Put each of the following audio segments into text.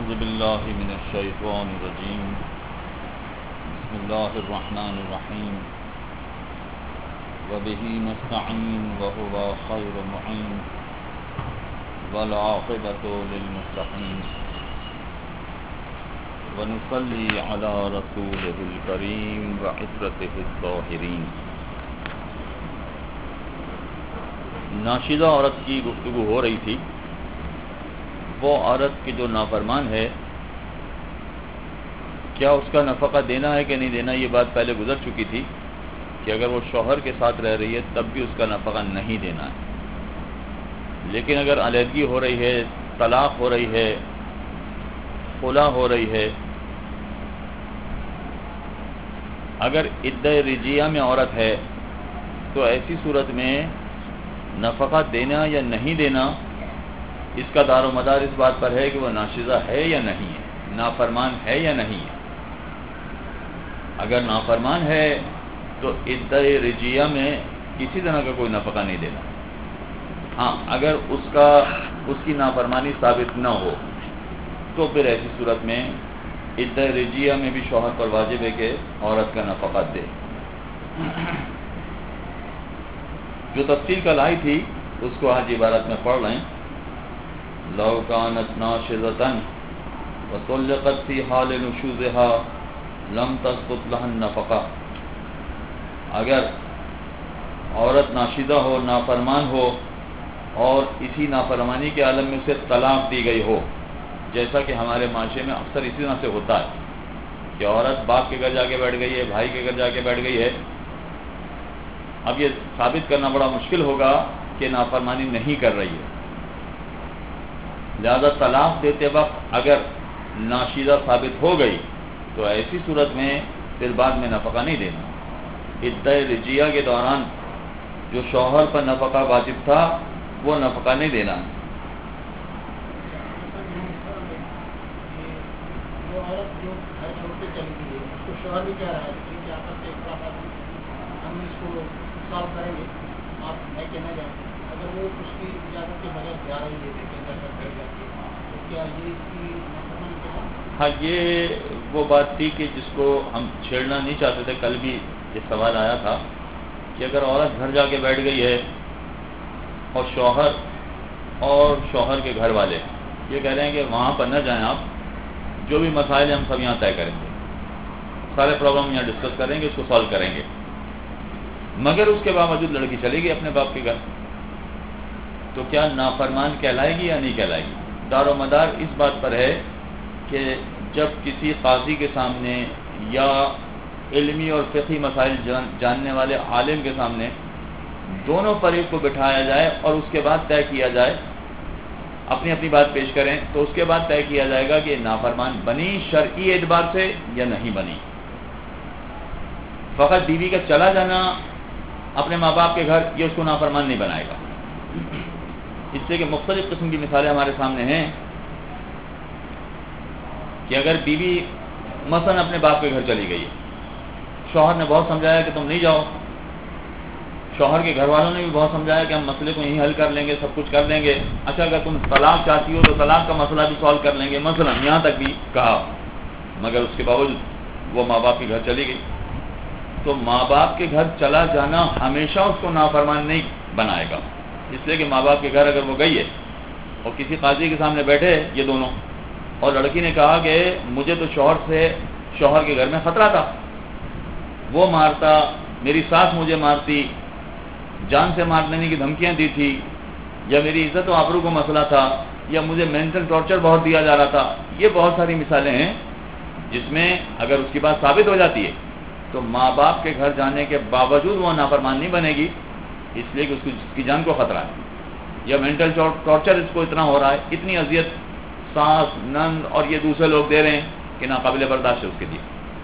أعوذ بالله من الشيطان الرجيم بسم الله الرحمن الرحيم وبه نستعين وهو خير معين والعاقبة للمتقين ونصلي على رسوله الكريم وعترته الطاهرين. ناشدہ عورت کی گفتگو ہو رہی تھی. وہ عورت کی جو نافرمان ہے کیا اس کا نفقہ دینا ہے کہ نہیں دینا، یہ بات پہلے گزر چکی تھی کہ اگر وہ شوہر کے ساتھ رہ رہی ہے تب بھی اس کا نفقہ نہیں دینا ہے. لیکن اگر علیحدگی ہو رہی ہے، طلاق ہو رہی ہے، خلا ہو رہی ہے، اگر عدہ رجیہ میں عورت ہے تو ایسی صورت میں نفقہ دینا یا نہیں دینا اس کا دار و مدار اس بات پر ہے کہ وہ ناشزہ ہے یا نہیں ہے، نافرمان ہے یا نہیں ہے. اگر نافرمان ہے تو عدہ رجیہ میں کسی طرح کا کوئی نفقہ نہیں دینا. ہاں، اگر اس کی نافرمانی ثابت نہ ہو تو پھر ایسی صورت میں عدہ رجیہ میں بھی شوہر پر واجب ہے کہ عورت کا نفقہ دے. جو تفصیل کل آئی تھی اس کو آج عبارت میں پڑھ لیں. لو كانت ناشزة وطلقت في حال نشوزها لم تسقط لها النفقة. اگر عورت ناشدہ ہو، نافرمان ہو اور اسی نافرمانی کے عالم میں اسے طلاق دی گئی ہو، جیسا کہ ہمارے معاشرے میں اکثر اسی طرح سے ہوتا ہے کہ عورت باپ کے گھر جا کے بیٹھ گئی ہے، بھائی کے گھر جا کے بیٹھ گئی ہے. اب یہ ثابت کرنا بڑا مشکل ہوگا کہ نافرمانی نہیں کر رہی ہے، لہذا طلاق دیتے وقت اگر ناشیدہ ثابت ہو گئی تو ایسی صورت میں پھر بعد میں نفقہ نہیں دینا. عدہ رجیہ کے دوران جو شوہر پر نفقہ واجب تھا وہ نفقہ نہیں دینا. وہ عورت جو گھر چھوڑ کے چلی گئی ہے اس کو شوہر بھی کہہ رہا ہے کہ آپس سے ہم اس کو سالو کریں گے، آپ میں کہ نہ جائیں. اگر وہ اس کی اجازت کے بغیر جا رہی ہے تو کیا یہ اس کی نافرمانی کے ساتھ؟ ہاں، یہ وہ بات تھی کہ جس کو ہم چھیڑنا نہیں چاہتے تھے. کل بھی یہ سوال آیا تھا کہ اگر عورت گھر جا کے بیٹھ گئی ہے اور شوہر کے گھر والے یہ کہہ رہے ہیں کہ وہاں پر نہ جائیں، آپ جو بھی مسائل ہیں ہم سب یہاں طے کریں گے، سارے پرابلم یہاں ڈسکس کریں گے، اس کو سالو کریں گے، مگر اس کے باوجود لڑکی چلے گی اپنے باپ کے گھر، تو کیا نافرمان کہلائے گی یا نہیں کہلائے گی؟ دار و مدار اس بات پر ہے کہ جب کسی قاضی کے سامنے یا علمی اور فقہی مسائل جاننے والے عالم کے سامنے دونوں فریق کو بٹھایا جائے اور اس کے بعد طے کیا جائے، اپنی اپنی بات پیش کریں، تو اس کے بعد طے کیا جائے گا کہ نافرمان بنی شرعی اعتبار سے یا نہیں بنی. فقط بیوی کا چلا جانا اپنے ماں باپ کے گھر یہ اس کو نافرمان نہیں بنائے گا. اس سے کہ مختلف قسم کی مثالیں ہمارے سامنے ہیں کہ اگر بیوی مثلا اپنے باپ کے گھر چلی گئی ہے، شوہر نے بہت سمجھایا کہ تم نہیں جاؤ، شوہر کے گھر والوں نے بھی بہت سمجھایا کہ ہم مسئلے کو یہیں حل کر لیں گے، سب کچھ کر دیں گے، اچھا اگر تم طلاق چاہتی ہو تو طلاق کا مسئلہ بھی سالو کر لیں گے، مثلا یہاں تک بھی کہا، مگر اس کے باوجود وہ ماں باپ کے گھر چلی گئی، تو ماں باپ کے گھر چلا جانا ہمیشہ اس کو نافرمان نہیں بنائے گا. اس لیے کہ ماں باپ کے گھر اگر وہ گئی ہے اور کسی قاضی کے سامنے بیٹھے یہ دونوں، اور لڑکی نے کہا کہ مجھے تو شوہر کے گھر میں خطرہ تھا، وہ مارتا، میری ساس مجھے مارتی، جان سے مار دینے کی دھمکیاں دی تھی، یا میری عزت و آبرو کو مسئلہ تھا، یا مجھے مینٹل ٹارچر بہت دیا جا رہا تھا. یہ بہت ساری مثالیں ہیں جس میں اگر اس کی بات ثابت ہو جاتی ہے تو ماں باپ کے گھر جانے کے باوجود وہ نافرمان نہیں بنے گی، اس لیے کہ اس کی جان کو خطرہ ہے، یا مینٹل ٹارچر اس کو اتنا ہو رہا ہے، اتنی اذیت ساس، نند اور یہ دوسرے لوگ دے رہے ہیں کہ ناقابل برداشت ہے اس کے لیے.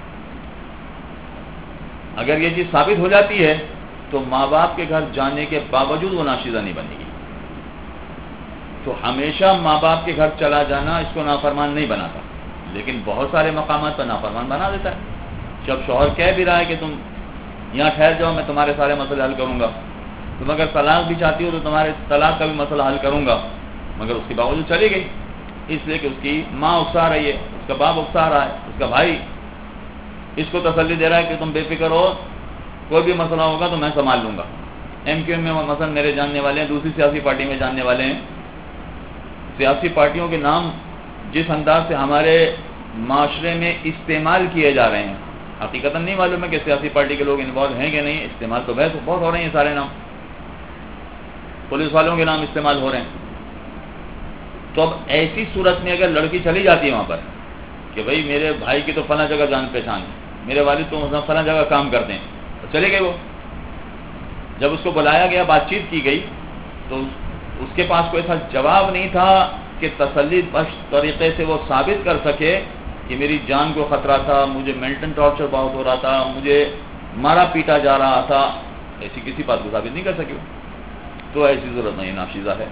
اگر یہ چیز ثابت ہو جاتی ہے تو ماں باپ کے گھر جانے کے باوجود وہ ناشیدہ نہیں بنے گی. تو ہمیشہ ماں باپ کے گھر چلا جانا اس کو نافرمان نہیں بناتا، لیکن بہت سارے مقامات پر نافرمان بنا دیتا ہے. جب شوہر کہہ بھی رہا ہے کہ تم یہاں ٹھہر جاؤ، میں تمہارے سارے مسئلے حل کروں گا، تم اگر طلاق بھی چاہتی ہو تو تمہارے طلاق کا بھی مسئلہ حل کروں گا، مگر اس کے باوجود چلی گئی اس لیے کہ اس کی ماں اکسا رہی ہے، اس کا باپ اکسا رہا ہے، اس کا بھائی اس کو تسلی دے رہا ہے کہ تم بے فکر ہو، کوئی بھی مسئلہ ہوگا تو میں سنبھال لوں گا۔ ایم کیو ایم میں مثلا میرے جاننے والے ہیں، دوسری سیاسی پارٹی میں جاننے والے ہیں، سیاسی پارٹیوں کے نام جس انداز سے ہمارے معاشرے میں استعمال کیے جا رہے ہیں، حقیقتاً نہیں معلوم ہے کہ سیاسی پارٹی کے لوگ انوالو ہیں کہ نہیں، استعمال تو بہت ہو رہے ہیں، سارے نام پولیس والوں کے نام استعمال ہو رہے ہیں۔ تو اب ایسی صورت میں اگر لڑکی چلی جاتی ہے وہاں پر کہ بھائی میرے بھائی کی تو فلاں جگہ جان پہچان ہے، میرے والد تو فلاں جگہ کام کرتے ہیں، تو چلے گئے وہ۔ جب اس کو بلایا گیا، بات چیت کی گئی، تو اس کے پاس کوئی ایسا جواب نہیں تھا کہ تسلی بخش طریقے سے وہ ثابت کر سکے کہ میری جان کو خطرہ تھا، مجھے مینٹل ٹارچر بہت ہو رہا تھا، مجھے مارا پیٹا جا رہا تھا، ایسی کسی بات کو ثابت نہیں کر سکے، تو ایسی ضرورت نہیں، ناشیزہ ہے۔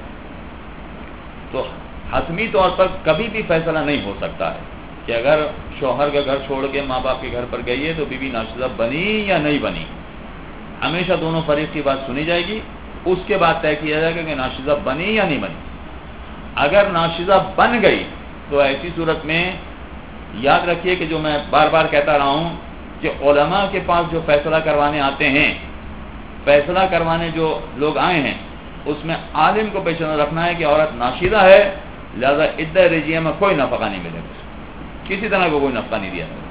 تو حتمی طور پر کبھی بھی فیصلہ نہیں ہو سکتا ہے کہ اگر شوہر کا گھر چھوڑ کے ماں باپ کے گھر پر گئی ہے تو بیوی ناشیزہ بنی یا نہیں بنی۔ ہمیشہ دونوں فریق کی بات سنی جائے گی، اس کے بعد طے کیا جائے گا کہ ناشیزہ بنی یا نہیں بنی۔ اگر ناشیزہ بن گئی تو ایسی صورت میں یاد رکھیے کہ جو میں بار بار کہتا رہا ہوں کہ علماء کے پاس جو فیصلہ کروانے آتے ہیں، فیصلہ کروانے جو لوگ آئے ہیں، اس میں عالم کو پیش نظر رکھنا ہے کہ عورت ناشیزہ ہے، لہذا عدہ رجیہ میں کوئی نفقہ نہیں ملے گا، کسی طرح کو کوئی نفقہ نہیں دیا جائے گا۔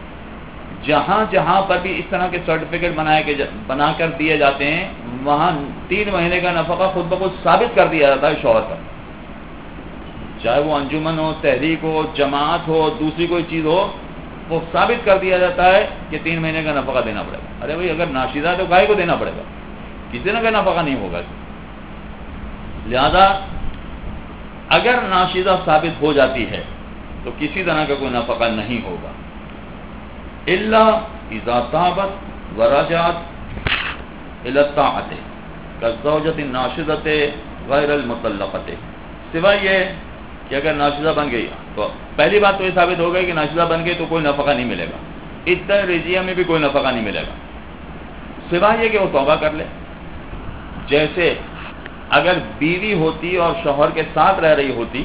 جہاں جہاں پر بھی اس طرح کے سرٹیفکیٹ بنا کر دیے جاتے ہیں، وہاں 3 مہینے کا نفقہ خود بخود ثابت کر دیا جاتا ہے شوہر پر، چاہے وہ انجمن ہو، تحریک ہو، جماعت ہو، دوسری کوئی چیز ہو، وہ ثابت کر دیا جاتا ہے کہ 3 مہینے کا نفقہ دینا پڑے گا۔ ارے بھائی اگر ناشیزہ ہے تو گائے کو دینا پڑے گا، کسی نے کا نفقہ نہیں ہوگا۔ لہذا اگر ناشیزہ ثابت ہو جاتی ہے تو کسی طرح کا کوئی نفقہ نہیں ہوگا، الا اذا تابت ورجعت الى الطاعة كالزوجة الناشزة غیر المطلقة، سوائے یہ کہ اگر ناشزہ بن گئی تو پہلی بات تو یہ ثابت ہو گئی کہ ناشزہ بن گئی تو کوئی نفقہ نہیں ملے گا، عدہ رجیہ میں بھی کوئی نفقہ نہیں ملے گا، سوائے یہ کہ وہ توبہ کر لے۔ جیسے اگر بیوی ہوتی اور شوہر کے ساتھ رہ رہی ہوتی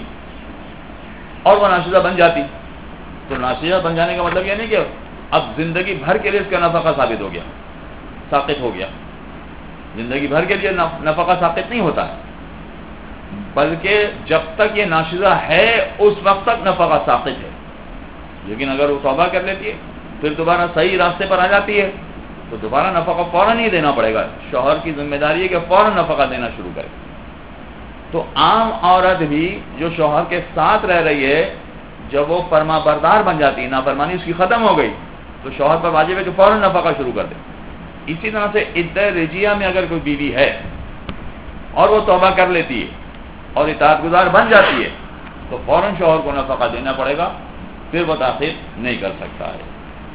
اور وہ ناشزہ بن جاتی، تو ناشزہ بن جانے کا مطلب یہ نہیں کہ اب زندگی بھر کے لیے اس کا نفقہ ثابت ہو گیا، ساقط ہو گیا۔ زندگی بھر کے لیے نفقہ ساقط نہیں ہوتا ہے، بلکہ جب تک یہ ناشزہ ہے اس وقت تک نفقہ ساقط ہے، لیکن اگر وہ توبہ کر لیتی ہے پھر دوبارہ صحیح راستے پر آ جاتی ہے تو دوبارہ نفقہ فوراً ہی دینا پڑے گا۔ شوہر کی ذمہ داری ہے کہ فوراً نفقہ دینا شروع کرے۔ تو عام عورت بھی جو شوہر کے ساتھ رہ رہی ہے، جب وہ فرما بردار بن جاتی ہے، نافرمانی اس کی ختم ہو گئی، تو شوہر پر واجب ہے کہ فوراً نفقہ شروع کر دے۔ اسی طرح سے عدہ رجیہ میں اگر کوئی بیوی ہے اور وہ توبہ کر لیتی ہے اور اطاعت گزار بن جاتی ہے تو فوراً شوہر کو نفقہ دینا پڑے گا، پھر وہ تاخیر نہیں کر سکتا ہے۔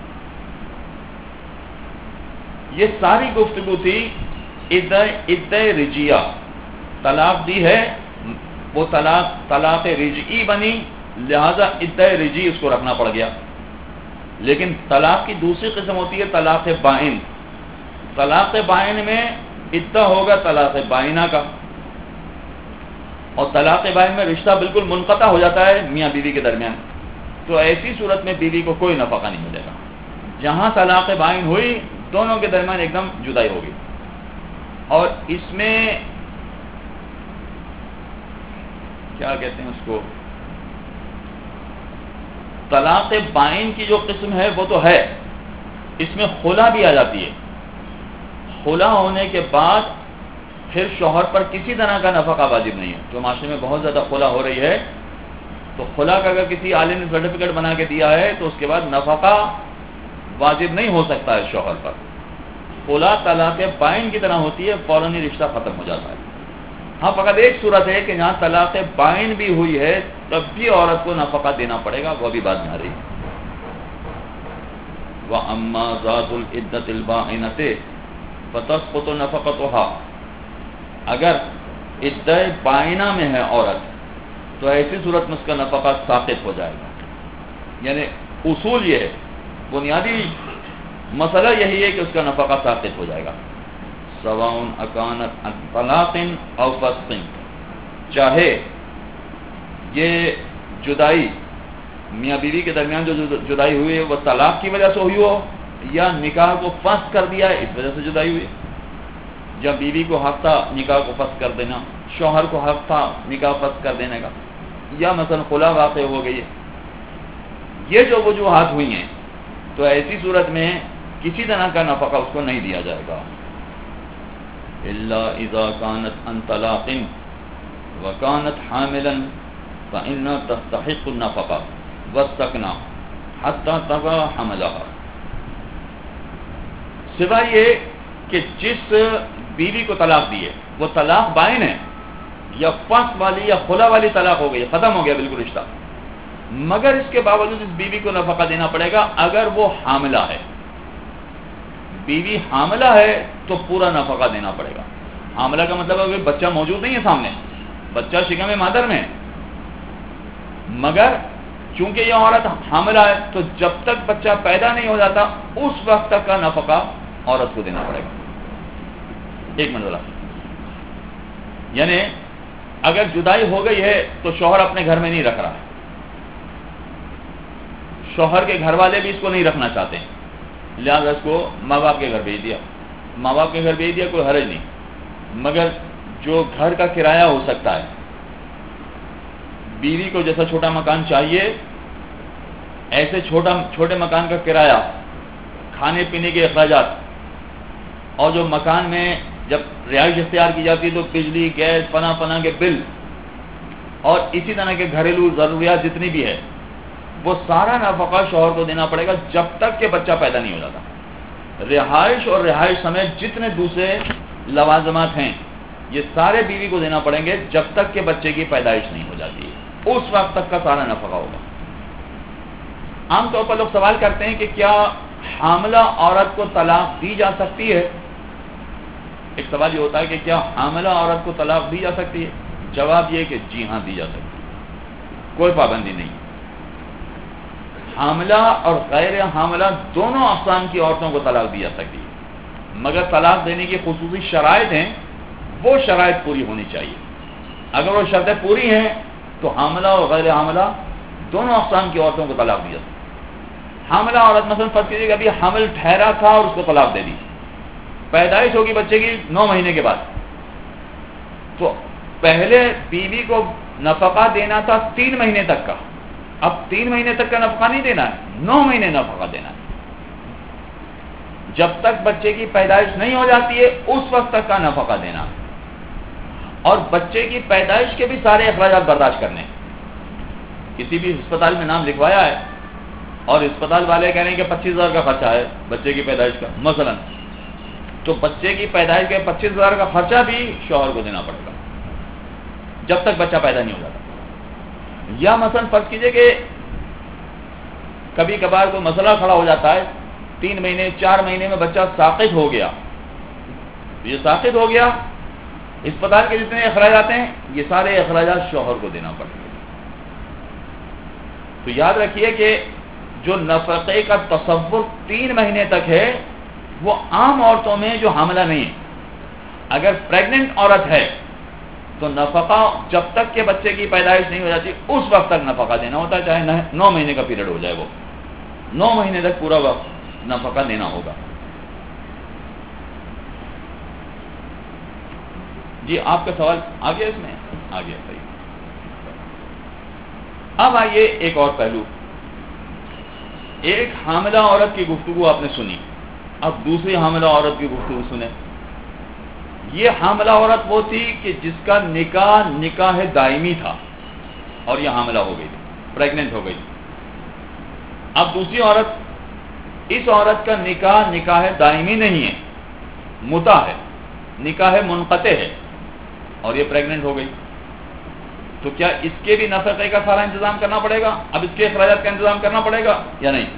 یہ ساری گفتگو تھی عدہ رجیہ، طلاق دی ہے، وہ طلاق رجعی بنی، لہذا عدہ رجعی اس کو رکھنا پڑ گیا۔ لیکن طلاق کی دوسری قسم ہوتی ہے طلاق بائن۔ طلاق بائن میں عدہ ہوگا طلاق بائنہ کا، اور طلاق بائن میں رشتہ بالکل منقطع ہو جاتا ہے میاں بیوی کے درمیان، تو ایسی صورت میں بیوی کو کوئی نفقہ نہیں ملے گا۔ جہاں طلاق بائن ہوئی دونوں کے درمیان ایک دم جدائی ہوگی، اور اس میں کیا کہتے ہیں اس کو، طلاق بائن کی جو قسم ہے وہ تو ہے، اس میں خلا بھی آ جاتی ہے۔ خلا ہونے کے بعد پھر شوہر پر کسی طرح کا نفقہ واجب نہیں ہے۔ جو معاشرے میں بہت زیادہ خلا ہو رہی ہے، تو خلا کا اگر کسی عالم نے سرٹیفکیٹ بنا کے دیا ہے تو اس کے بعد نفقہ واجب نہیں ہو سکتا ہے شوہر پر۔ خلا طلاق بائن کی طرح ہوتی ہے، فوراً ہی رشتہ ختم ہو جاتا ہے۔ ہاں فقط ایک صورت ہے کہ جہاں طلاق بائن بھی ہوئی ہے تب بھی عورت کو نفقہ دینا پڑے گا، وہ بھی بعد میں آ رہی ہے۔ وَأَمَّا ذَاتُ الْعِدَّةِ الْبَائِنَةِ فَتَسْقُطُ نَفَقَتُهَا، اگر عدہ بائنہ میں ہے عورت تو ایسی صورت میں اس کا نفقہ ساقط ہو جائے گا۔ یعنی اصول یہ ہے، بنیادی مسئلہ یہی ہے کہ اس کا نفقہ ساقط ہو جائے گا، سواء اکانت طلاق او فسق، چاہے یہ جدائی میاں بیوی کے درمیان جو جدائی ہوئی ہے وہ طلاق کی وجہ سے ہوئی ہو یا نکاح کو فسخ کر دیا ہے اس وجہ سے جدائی ہوئی. جب بیوی کو حق تھا نکاح کو فسخ کر دینا, شوہر کو حق تھا نکاح فسخ کر دینے کا, یا مثلا خلا واقع ہو گئی ہے, یہ جو وجوہات ہوئی ہیں تو ایسی صورت میں کسی طرح کا نفقہ اس کو نہیں دیا جائے گا. الا اذا كانت عن طلاق وكانت حاملا فإنها تستحق النفقة والسكنى حتى تضع حملها. سوائے یہ کہ جس بیوی کو طلاق دی ہے وہ طلاق بائن ہے یا فسخ والی یا خلا والی طلاق ہو گئی, ختم ہو گیا بالکل رشتہ, مگر اس کے باوجود اس بیوی کو نفقہ دینا پڑے گا اگر وہ حاملہ ہے. بیوی حاملہ ہے تو پورا نفقہ دینا پڑے گا. حاملہ کا مطلب ہے کہ بچہ موجود نہیں ہے سامنے, بچہ شکم مادر میں, مگر چونکہ یہ عورت حاملہ ہے تو جب تک بچہ پیدا نہیں ہو جاتا اس وقت تک کا نفقہ عورت کو دینا پڑے گا. ایک منٹ ذرا, یعنی اگر جدائی ہو گئی ہے تو شوہر اپنے گھر میں نہیں رکھ رہا ہے, شوہر کے گھر والے بھی اس کو نہیں رکھنا چاہتے ہیں, لہذا اس کو ماں باپ کے گھر بھیج دیا. ماں باپ کے گھر بھیج دیا کوئی حرج نہیں, مگر جو گھر کا کرایہ ہو سکتا ہے, بیوی کو جیسا چھوٹا مکان چاہیے ایسے چھوٹے مکان کا کرایہ, کھانے پینے کے اخراجات, اور جو مکان میں جب رہائش اختیار کی جاتی ہے تو بجلی گیس پناہ کے بل اور اسی طرح کے گھریلو ضروریات جتنی بھی ہے وہ سارا نفقہ شوہر کو دینا پڑے گا جب تک کہ بچہ پیدا نہیں ہو جاتا. رہائش اور رہائش سمیت جتنے دوسرے لوازمات ہیں یہ سارے بیوی کو دینا پڑیں گے جب تک کہ بچے کی پیدائش نہیں ہو جاتی ہے, اس وقت تک کا سارا نفقہ ہوگا. عام طور پر لوگ سوال کرتے ہیں کہ کیا حاملہ عورت کو طلاق دی جا سکتی ہے. ایک سوال یہ ہوتا ہے کہ کیا حاملہ عورت کو طلاق دی جا سکتی ہے. جواب یہ کہ جی ہاں دی جا سکتی ہے, کوئی پابندی نہیں. حاملہ اور غیر حاملہ دونوں اقسام کی عورتوں کو طلاق دی جا سکتی ہے, مگر طلاق دینے کی خصوصی شرائط ہیں, وہ شرائط پوری ہونی چاہیے. اگر وہ شرطیں پوری ہیں تو حاملہ اور غیر حاملہ دونوں اقسام کی عورتوں کو طلاق دی جا سکتی ہے. حاملہ عورت مثلا فرض کیجیے کہ ابھی حمل ٹھہرا تھا اور اس کو طلاق دے دی, پیدائش ہوگی بچے کی 9 مہینے کے بعد, تو پہلے بیوی کو نفقہ دینا تھا 3 مہینے تک کا, اب 3 مہینے تک کا نفقہ نہیں دینا ہے, 9 مہینے نفقہ دینا ہے. جب تک بچے کی پیدائش نہیں ہو جاتی ہے اس وقت تک کا نفقہ دینا, اور بچے کی پیدائش کے بھی سارے اخراجات برداشت کرنے. کسی بھی ہسپتال میں نام لکھوایا ہے اور ہسپتال والے کہہ رہے ہیں کہ 25,000 کا خرچہ ہے بچے کی پیدائش کا مثلا, تو بچے کی پیدائش کے 25,000 کا خرچہ بھی شوہر کو دینا پڑے گا جب تک بچہ پیدا نہیں ہو جاتا. یا مثلا فرض کیجئے کہ کبھی کبھار کوئی مسئلہ کھڑا ہو جاتا ہے, 3 مہینے 4 مہینے میں بچہ ساقط ہو گیا, یہ ساقط ہو گیا, اسپتال کے جتنے اخراجات ہیں یہ سارے اخراجات شوہر کو دینا پڑیں گے. تو یاد رکھیے کہ جو نفقے کا تصور 3 مہینے تک ہے وہ عام عورتوں میں جو حاملہ نہیں ہے. اگر پریگننٹ عورت ہے تو نفقہ جب تک کہ بچے کی پیدائش نہیں ہو جاتی اس وقت تک نفقہ دینا ہوتا ہے, چاہے 9 مہینے کا پیریڈ ہو جائے, وہ 9 مہینے تک پورا وقت نفقہ دینا ہوگا. جی آپ کا سوال آ گیا, اس میں آ گیا صحیح. اب آئیے ایک اور پہلو. ایک حاملہ عورت کی گفتگو آپ نے سنی, اب دوسری حاملہ عورت کی گفتگو سنیں. یہ حاملہ عورت وہ تھی کہ جس کا نکاح دائمی تھا اور یہ حاملہ ہو گئی تھی, پریگننٹ ہو گئی تھی. اب دوسری عورت, اس عورت کا نکاح دائمی نہیں ہے, متع ہے, نکاح منقطع ہے, اور یہ پریگننٹ ہو گئی. تو کیا اس کے بھی نفقے کا سارا انتظام کرنا پڑے گا؟ اب اس کے اخراجات کا انتظام کرنا پڑے گا یا نہیں؟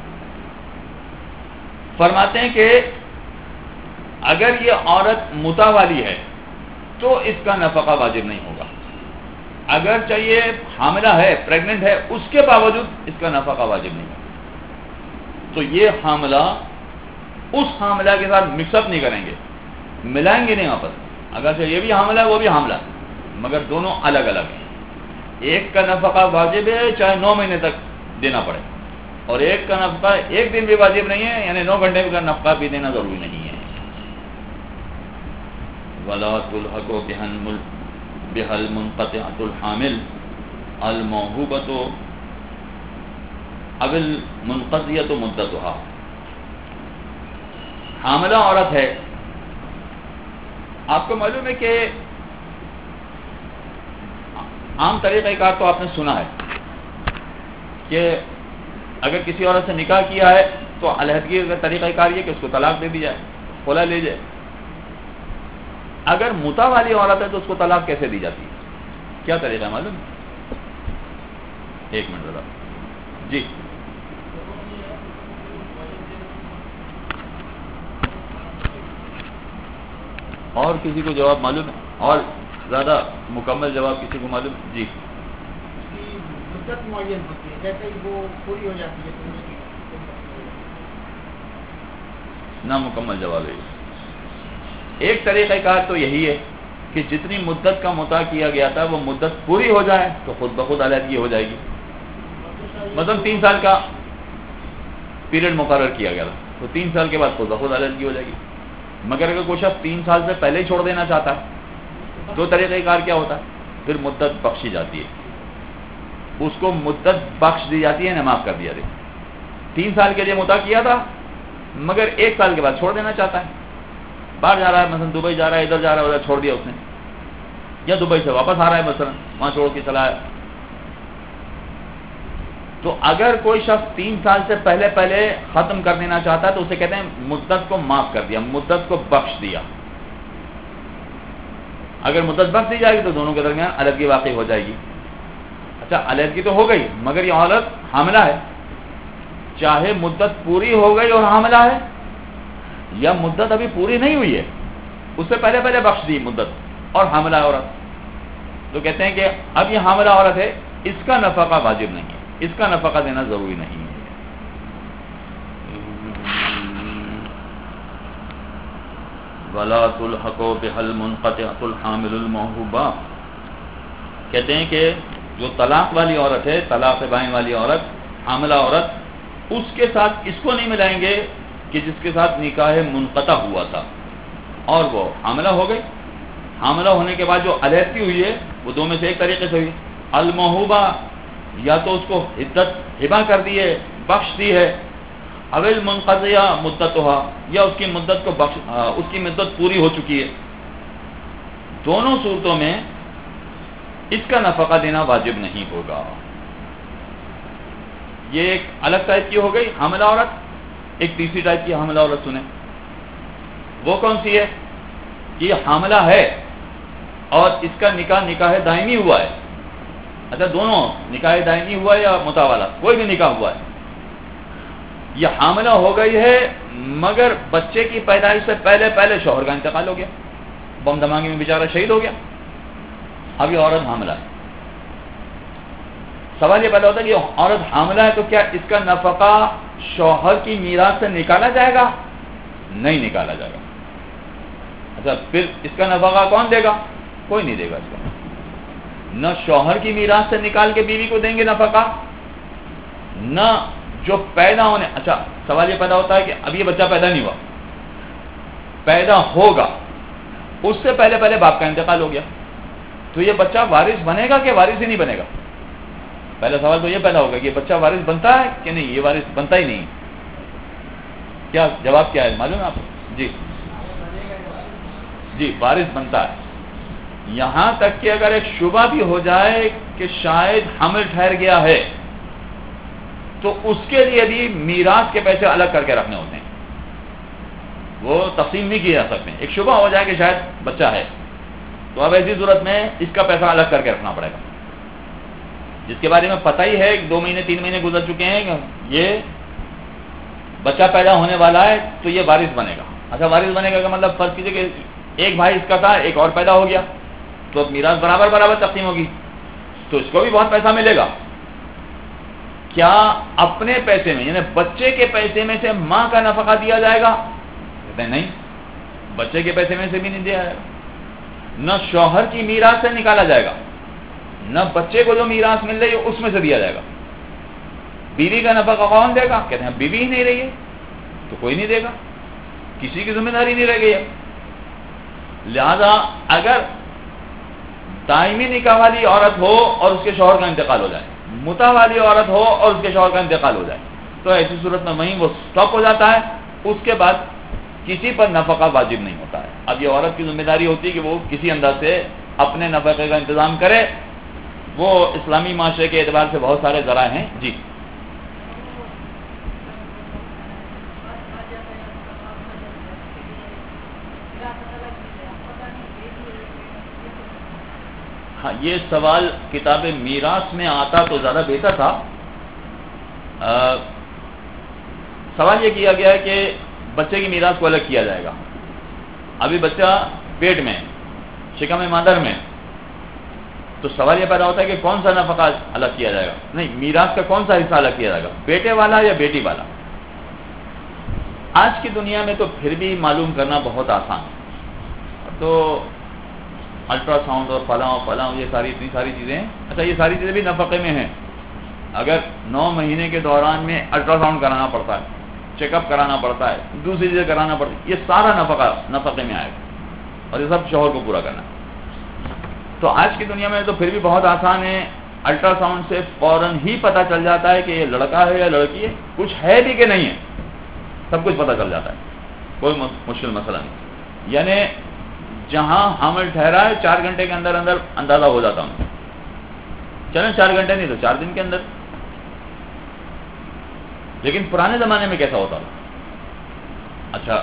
فرماتے ہیں کہ اگر یہ عورت متع والی ہے تو اس کا نفقہ واجب نہیں ہوگا. اگر چاہیے حاملہ ہے, پریگننٹ ہے, اس کے باوجود اس کا نفقہ واجب نہیں ہوگا. تو یہ حاملہ اس حاملہ کے ساتھ مکس اپ نہیں کریں گے, ملائیں گے نہیں آپس. اگر یہ بھی حاملہ ہے وہ بھی حاملہ, مگر دونوں الگ الگ ہیں. ایک کا نفقہ واجب ہے چاہے 9 مہینے تک دینا پڑے، اور ایک کا نفقہ ایک دن بھی واجب نہیں ہے، یعنی 9 گھنٹے کا نفقہ بھی دینا ضروری نہیں ہے۔ وَلَا تُلْحَقُ بِهَا الْمُنْقَطِعَةُ الْحَامِلُ الْمَوْهُوبَةُ أَوِ الْمُنْقَضِيَةُ مُدَّتُهَا۔ حاملہ عورت ہے، آپ کو معلوم ہے کہ عام طریقہ کار تو آپ نے سنا ہے کہ اگر کسی عورت سے نکاح کیا ہے تو علیحدگی کا طریقہ کار یہ کہ اس کو طلاق دے دی جائے، خلا لے جائے۔ اگر مطع والی عورت ہے تو اس کو طلاق کیسے دی جاتی ہے؟ کیا طریقہ ہے معلوم؟ ایک منٹ ذرا جی، اور کسی کو جواب معلوم ہے؟ اور زیادہ مکمل جواب کسی کو معلوم ہے؟ جی، مدت معین ہوتی ہے، جیسے وہ پوری ہو جاتی ہے نہ مکمل جواب ہے۔ ایک طریقہ کار تو یہی ہے کہ جتنی مدت کا مطع کیا گیا تھا وہ مدت پوری ہو جائے تو خود بخود علیحدگی ہو جائے گی۔ مثلا 3 سال کا پیریڈ مقرر کیا گیا تھا تو 3 سال کے بعد خود بخود علیحدگی ہو جائے گی۔ مگر اگر کوئی شخص 3 سال سے پہلے ہی چھوڑ دینا چاہتا ہے تو طریقہ کار کیا ہوتا ہے؟ پھر مدت بخشی جاتی ہے، اس کو مدت بخش دی جاتی ہے، معاف کر دیا جاتا ہے۔ 3 سال کے لیے مطع کیا تھا مگر 1 سال کے بعد چھوڑ دینا چاہتا ہے، باہر جا رہا ہے، مثلا دبئی جا رہا ہے، ادھر جا رہا ہے، ادھر چھوڑ دیا اس نے، یا دبئی سے واپس آ رہا ہے مثلا وہاں چھوڑ کے چلا ہے، تو اگر کوئی شخص 3 سال سے پہلے ختم کر دینا چاہتا ہے تو اسے کہتے ہیں مدت کو معاف کر دیا، مدت کو بخش دیا۔ اگر مدت بخش دی جائے گی تو دونوں کے درمیان علیحدگی واقع ہو جائے گی۔ اچھا، علیحدگی تو ہو گئی مگر یہ عورت حاملہ ہے، چاہے مدت پوری ہو گئی اور حاملہ ہے، یا مدت ابھی پوری نہیں ہوئی ہے، اس سے پہلے بخش دی مدت اور حاملہ عورت، تو کہتے ہیں کہ اب یہ حاملہ عورت ہے، اس کا نفقہ واجب نہیں ہے، اس کا نفقہ دینا ضروری نہیں ہے۔ وَلَا تُلْحَقُ بِهَا الْمُنْقَطِعَةُ الْحَامِلُ الْمَوْهُوبَةُ، کہتے ہیں کہ جو طلاق والی عورت ہے، طلاق بائن والی عورت، حاملہ عورت، اس کے ساتھ اس کو نہیں ملائیں گے کہ جس کے ساتھ نکاح منقطع ہوا تھا اور وہ حاملہ ہو گئی۔ حاملہ ہونے کے بعد جو علیحدگی ہوئی ہے وہ 2 میں سے ایک طریقے سے ہوئی، الموہوبہ، یا تو اس کو عدت ہبہ کر دی ہے، بخش دی ہے، اویل منقضیہ مدتها، یا اس کی مدت پوری ہو چکی ہے۔ دونوں صورتوں میں اس کا نفقہ دینا واجب نہیں ہوگا۔ یہ ایک الگ ٹائپ کی ہو گئی حاملہ عورت۔ ایک تیسری ٹائپ کی حاملہ عورت سنیں، وہ کون سی ہے؟ یہ حاملہ ہے اور اس کا نکاح دائمی ہوا ہے۔ اچھا، دونوں نکاح دائمی ہوا ہے یا مطع والا، کوئی بھی نکاح ہوا ہے، یہ حاملہ ہو گئی ہے مگر بچے کی پیدائش سے پہلے شوہر کا انتقال ہو گیا، بم دھماکے میں بیچارہ شہید ہو گیا، اب یہ عورت حاملہ ہے۔ سوال یہ پیدا ہوتا ہے کہ عورت حاملہ ہے تو کیا اس کا نفقہ شوہر کی میراث سے نکالا جائے گا؟ نہیں نکالا جائے گا۔ اچھا، پھر اس کا نفقہ کون دے گا؟ کوئی نہیں دے گا اس کا، نہ شوہر کی میراث سے نکال کے بیوی کو دیں گے نفقہ، نہ جو پیدا ہونے۔ اچھا، سوال یہ پیدا ہوتا ہے کہ اب یہ بچہ پیدا نہیں ہوا، پیدا ہوگا، اس سے پہلے باپ کا انتقال ہو گیا، تو یہ بچہ وارث بنے گا کہ وارث ہی نہیں بنے گا؟ پہلا سوال تو یہ پیدا ہوگا کہ یہ بچہ وارث بنتا ہے کہ نہیں؟ یہ وارث بنتا ہی نہیں۔ کیا جواب کیا ہے معلوم ہے آپ کو؟ جی وارث بنتا ہے، یہاں تک کہ اگر ایک شبہ بھی ہو جائے کہ شاید حمل ٹھہر گیا ہے تو اس کے لیے بھی میراث کے پیسے الگ کر کے رکھنے ہوتے ہیں، وہ تقسیم نہیں کیے جا سکتے۔ ایک شبہ ہو جائے کہ شاید بچہ ہے تو اب ایسی صورت میں اس کا پیسہ الگ کر کے رکھنا پڑے گا، جس کے بارے میں پتہ ہی ہے کہ 2 مہینے 3 مہینے گزر چکے ہیں کہ یہ بچہ پیدا ہونے والا ہے تو یہ وارث بنے گا۔ اچھا، وارث بنے گا کا مطلب فرض کیجئے کہ ایک بھائی اس کا تھا، ایک اور پیدا ہو گیا، تو اب میراث برابر تقسیم ہوگی تو اس کو بھی بہت پیسہ ملے گا۔ کیا اپنے پیسے میں یعنی بچے کے پیسے میں سے ماں کا نفقہ دیا جائے گا؟ کہتے ہیں نہیں، بچے کے پیسے میں سے بھی نہیں دیا جائے گا، نہ شوہر کی میراث سے نکالا جائے گا، نہ بچے کو جو میراث مل رہی ہے اس میں سے دیا جائے گا. بیوی کا نفقہ کون دے گا؟ کہتے ہیں بیوی ہی نہیں رہی ہے تو کوئی نہیں دے گا، کسی کی ذمہ داری نہیں رہ گئی ہے. لہذا اگر دائمی نکاح والی عورت ہو اور اس کے شوہر کا انتقال ہو جائے، متع والی عورت ہو اور اس کے شوہر کا انتقال ہو جائے، تو ایسی صورت میں وہیں وہ سٹاپ ہو جاتا ہے. اس کے بعد کسی پر نفقہ واجب نہیں ہوتا ہے. اب یہ عورت کی ذمہ داری ہوتی ہے کہ وہ کسی انداز سے اپنے نفقے کا انتظام کرے. وہ اسلامی معاشرے کے اعتبار سے بہت سارے ذرائع ہیں. جی ہاں، یہ سوال کتاب میراث میں آتا تو زیادہ بہتر تھا. سوال یہ کیا گیا ہے کہ بچے کی میراث کو الگ کیا جائے گا. ابھی بچہ پیٹ میں، شکم مادر میں، تو سوال یہ پیدا ہوتا ہے کہ کون سا نفقہ الگ کیا جائے گا. نہیں، میراث کا کون سا حصہ الگ کیا جائے گا، بیٹے والا یا بیٹی والا؟ آج کی دنیا میں تو پھر بھی معلوم کرنا بہت آسان ہے. تو الٹرا ساؤنڈ اور فلاں یہ اتنی ساری چیزیں ہیں. اچھا، یہ ساری چیزیں بھی نفقے میں ہیں. اگر 9 مہینے کے دوران میں الٹرا ساؤنڈ کرانا پڑتا ہے، چیک اپ کرانا پڑتا ہے، دوسری چیزیں کرانا پڑتی ہے، یہ سارا نفقے میں آئے گا اور یہ سب شوہر کو پورا کرنا ہے. تو آج کی دنیا میں تو پھر بھی بہت آسان ہے. الٹرا ساؤنڈ سے فوراً ہی پتہ چل جاتا ہے کہ یہ لڑکا ہے یا لڑکی ہے، کچھ ہے بھی کہ نہیں ہے، سب کچھ پتہ چل جاتا ہے. کوئی مشکل مسئلہ نہیں. یعنی جہاں حمل ٹھہرا ہے 4 گھنٹے کے اندر اندر اندازہ ہو جاتا ہوں. چلیں 4 گھنٹے نہیں تو 4 دن کے اندر. لیکن پرانے زمانے میں کیسا ہوتا تھا؟ اچھا،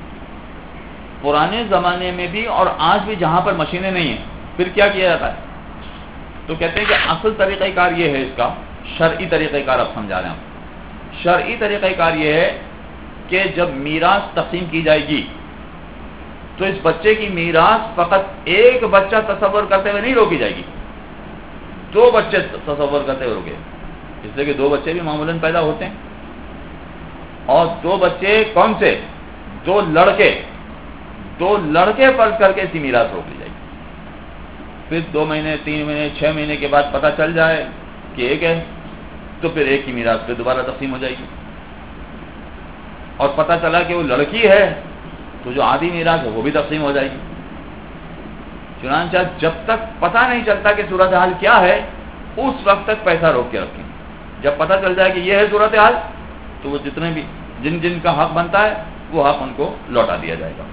پرانے زمانے میں بھی اور آج بھی جہاں پر مشینیں نہیں ہیں، پھر کیا کیا جاتا ہے؟ تو کہتے ہیں کہ اصل طریقہ کار یہ ہے، اس کا شرعی طریقہ کار اب سمجھا رہے ہیں ہم. شرعی طریقہ کار یہ ہے کہ جب میراث تقسیم کی جائے گی تو اس بچے کی میراث فقط ایک بچہ تصور کرتے ہوئے نہیں روکی جائے گی، 2 بچے تصور کرتے ہوئے روکے. اس لیے کہ 2 بچے بھی معمولاً پیدا ہوتے ہیں، اور 2 بچے کون سے؟ 2 لڑکے فرض کر کے اس کی میراث روک لی جائے گی. پھر 2 مہینے 3 مہینے 6 مہینے کے بعد پتہ چل جائے کہ ایک ہے، تو پھر ایک کی میراث پھر دوبارہ تقسیم ہو جائے گی. اور پتہ چلا کہ وہ لڑکی ہے تو جو آدھی میراث ہے وہ بھی تقسیم ہو جائے گی. چنانچہ جب تک پتہ نہیں چلتا کہ صورتحال کیا ہے، اس وقت تک پیسہ روک کے رکھیں. جب پتہ چل جائے کہ یہ ہے صورتحال تو وہ جتنے بھی جن کا حق بنتا ہے وہ حق ان کو لوٹا دیا جائے گا.